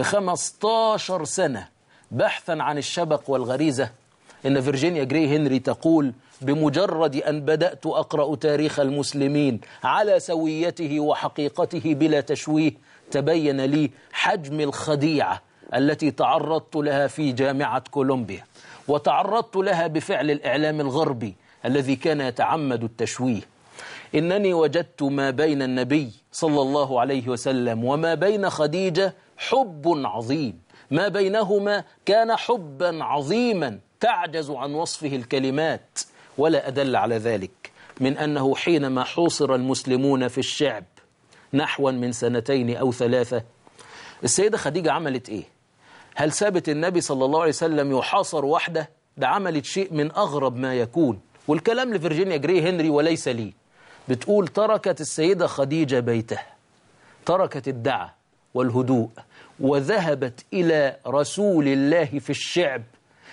ب15 سنة بحثا عن الشبق والغريزة؟ إن فيرجينيا جراي هنري تقول: بمجرد أن بدأت أقرأ تاريخ المسلمين على سويته وحقيقته بلا تشويه تبين لي حجم الخديعة التي تعرضت لها في جامعة كولومبيا، وتعرضت لها بفعل الإعلام الغربي الذي كان يتعمد التشويه. إنني وجدت ما بين النبي صلى الله عليه وسلم وما بين خديجة حب عظيم، ما بينهما كان حبا عظيما تعجز عن وصفه الكلمات. ولا أدل على ذلك من أنه حينما حوصر المسلمون في الشعب نحو من 2 أو 3 السيدة خديجة عملت إيه؟ هل سابت النبي صلى الله عليه وسلم يحاصر وحده؟ ده عملت شيء من أغرب ما يكون، والكلام لفيرجينيا جراي هنري وليس لي. بتقول: تركت السيدة خديجة بيتها، تركت الدعة والهدوء، وذهبت إلى رسول الله في الشعب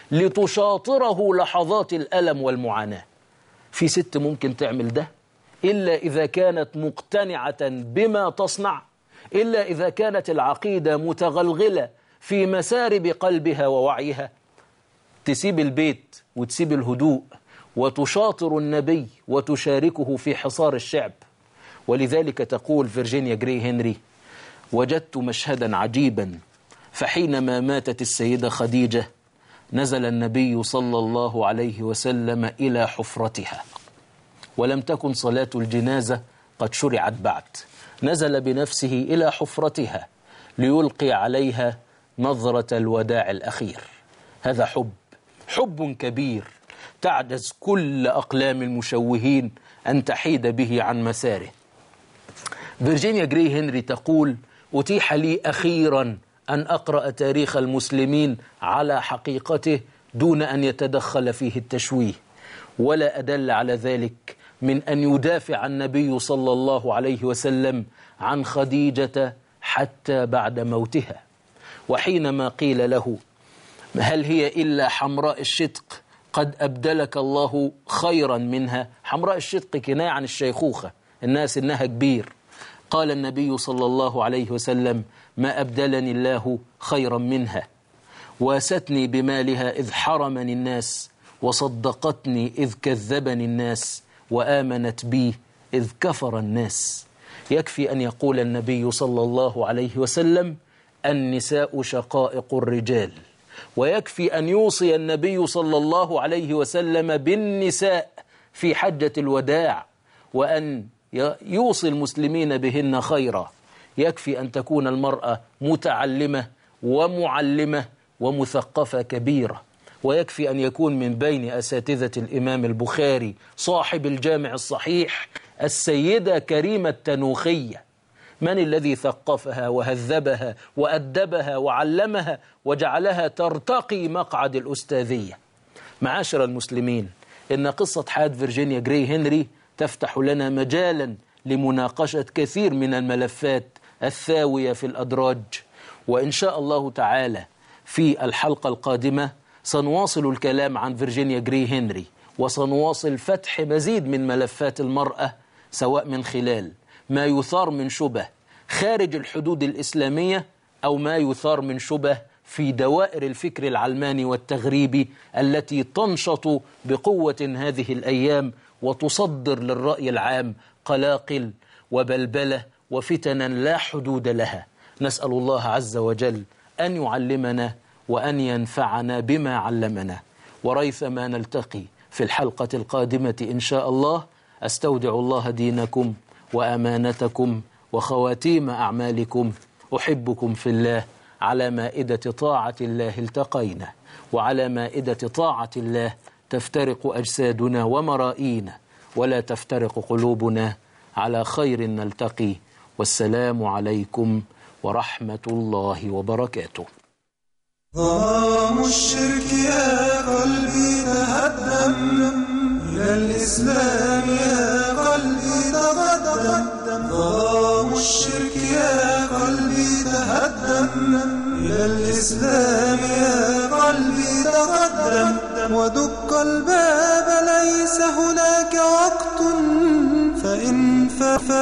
لتشاطره لحظات الألم والمعاناة. في ست ممكن تعمل ده إلا إذا كانت مقتنعة بما تصنع، إلا إذا كانت العقيدة متغلغلة في مسارب قلبها ووعيها. تسيب البيت وتسيب الهدوء وتشاطر النبي وتشاركه في حصار الشعب. ولذلك تقول فيرجينيا جراي هنري: وجدت مشهدا عجيبا، فحينما ماتت السيدة خديجة نزل النبي صلى الله عليه وسلم إلى حفرتها، ولم تكن صلاة الجنازة قد شرعت بعد. نزل بنفسه إلى حفرتها ليلقي عليها نظرة الوداع الأخير. هذا حب كبير تعجز كل أقلام المشوهين أن تحيد به عن مساره. فيرجينيا جراي هنري تقول: أتيح لي أخيرا أن أقرأ تاريخ المسلمين على حقيقته دون أن يتدخل فيه التشويه. ولا أدل على ذلك من أن يدافع النبي صلى الله عليه وسلم عن خديجة حتى بعد موتها. وحينما قيل له: هل هي إلا حمراء الشدق قد أبدلك الله خيرا منها؟ حمراء الشدق كناية عن الشيخوخة، الناس إنها كبير. قال النبي صلى الله عليه وسلم: ما أبدلني الله خيرا منها، واستني بمالها إذ حرمني الناس، وصدقتني إذ كذبني الناس، وآمنت بي إذ كفر الناس. يكفي أن يقول النبي صلى الله عليه وسلم: النساء شقائق الرجال. ويكفي أن يوصي النبي صلى الله عليه وسلم بالنساء في حجة الوداع، وأن يوصي المسلمين بهن خيرا. يكفي أن تكون المرأة متعلمة ومعلمة ومثقفة كبيرة. ويكفي أن يكون من بين أساتذة الإمام البخاري صاحب الجامع الصحيح السيدة كريمة التنوخية. من الذي ثقفها وهذبها وأدبها وعلمها وجعلها ترتقي مقعد الأستاذية؟ معاشر المسلمين، إن قصة حياة فيرجينيا جراي هنري تفتح لنا مجالا لمناقشة كثير من الملفات الثاوية في الأدراج. وإن شاء الله تعالى في الحلقة القادمة سنواصل الكلام عن فيرجينيا جراي هنري، وسنواصل فتح مزيد من ملفات المرأة، سواء من خلال ما يثار من شبه خارج الحدود الإسلامية أو ما يثار من شبه في دوائر الفكر العلماني والتغريبي التي تنشط بقوة هذه الأيام وتصدر للرأي العام قلاقل وبلبلة وفتنا لا حدود لها. نسأل الله عز وجل أن يعلمنا وأن ينفعنا بما علمنا. وريثما نلتقي في الحلقة القادمة إن شاء الله، أستودع الله دينكم وأمانتكم وخواتيم أعمالكم. أحبكم في الله. على مائدة طاعة الله التقينا، وعلى مائدة طاعة الله تفترق أجسادنا ومرائينا، ولا تفترق قلوبنا. على خير نلتقي، والسلام عليكم ورحمة الله وبركاته. ظلام الشرك يا قلبي تهدم، إلى الإسلام يا قلبي تقدم. ظلام الشرك يا قلبي تهدم، إلى الإسلام يا قلبي تقدم. ودق الباب ليس هناك وقت، فإن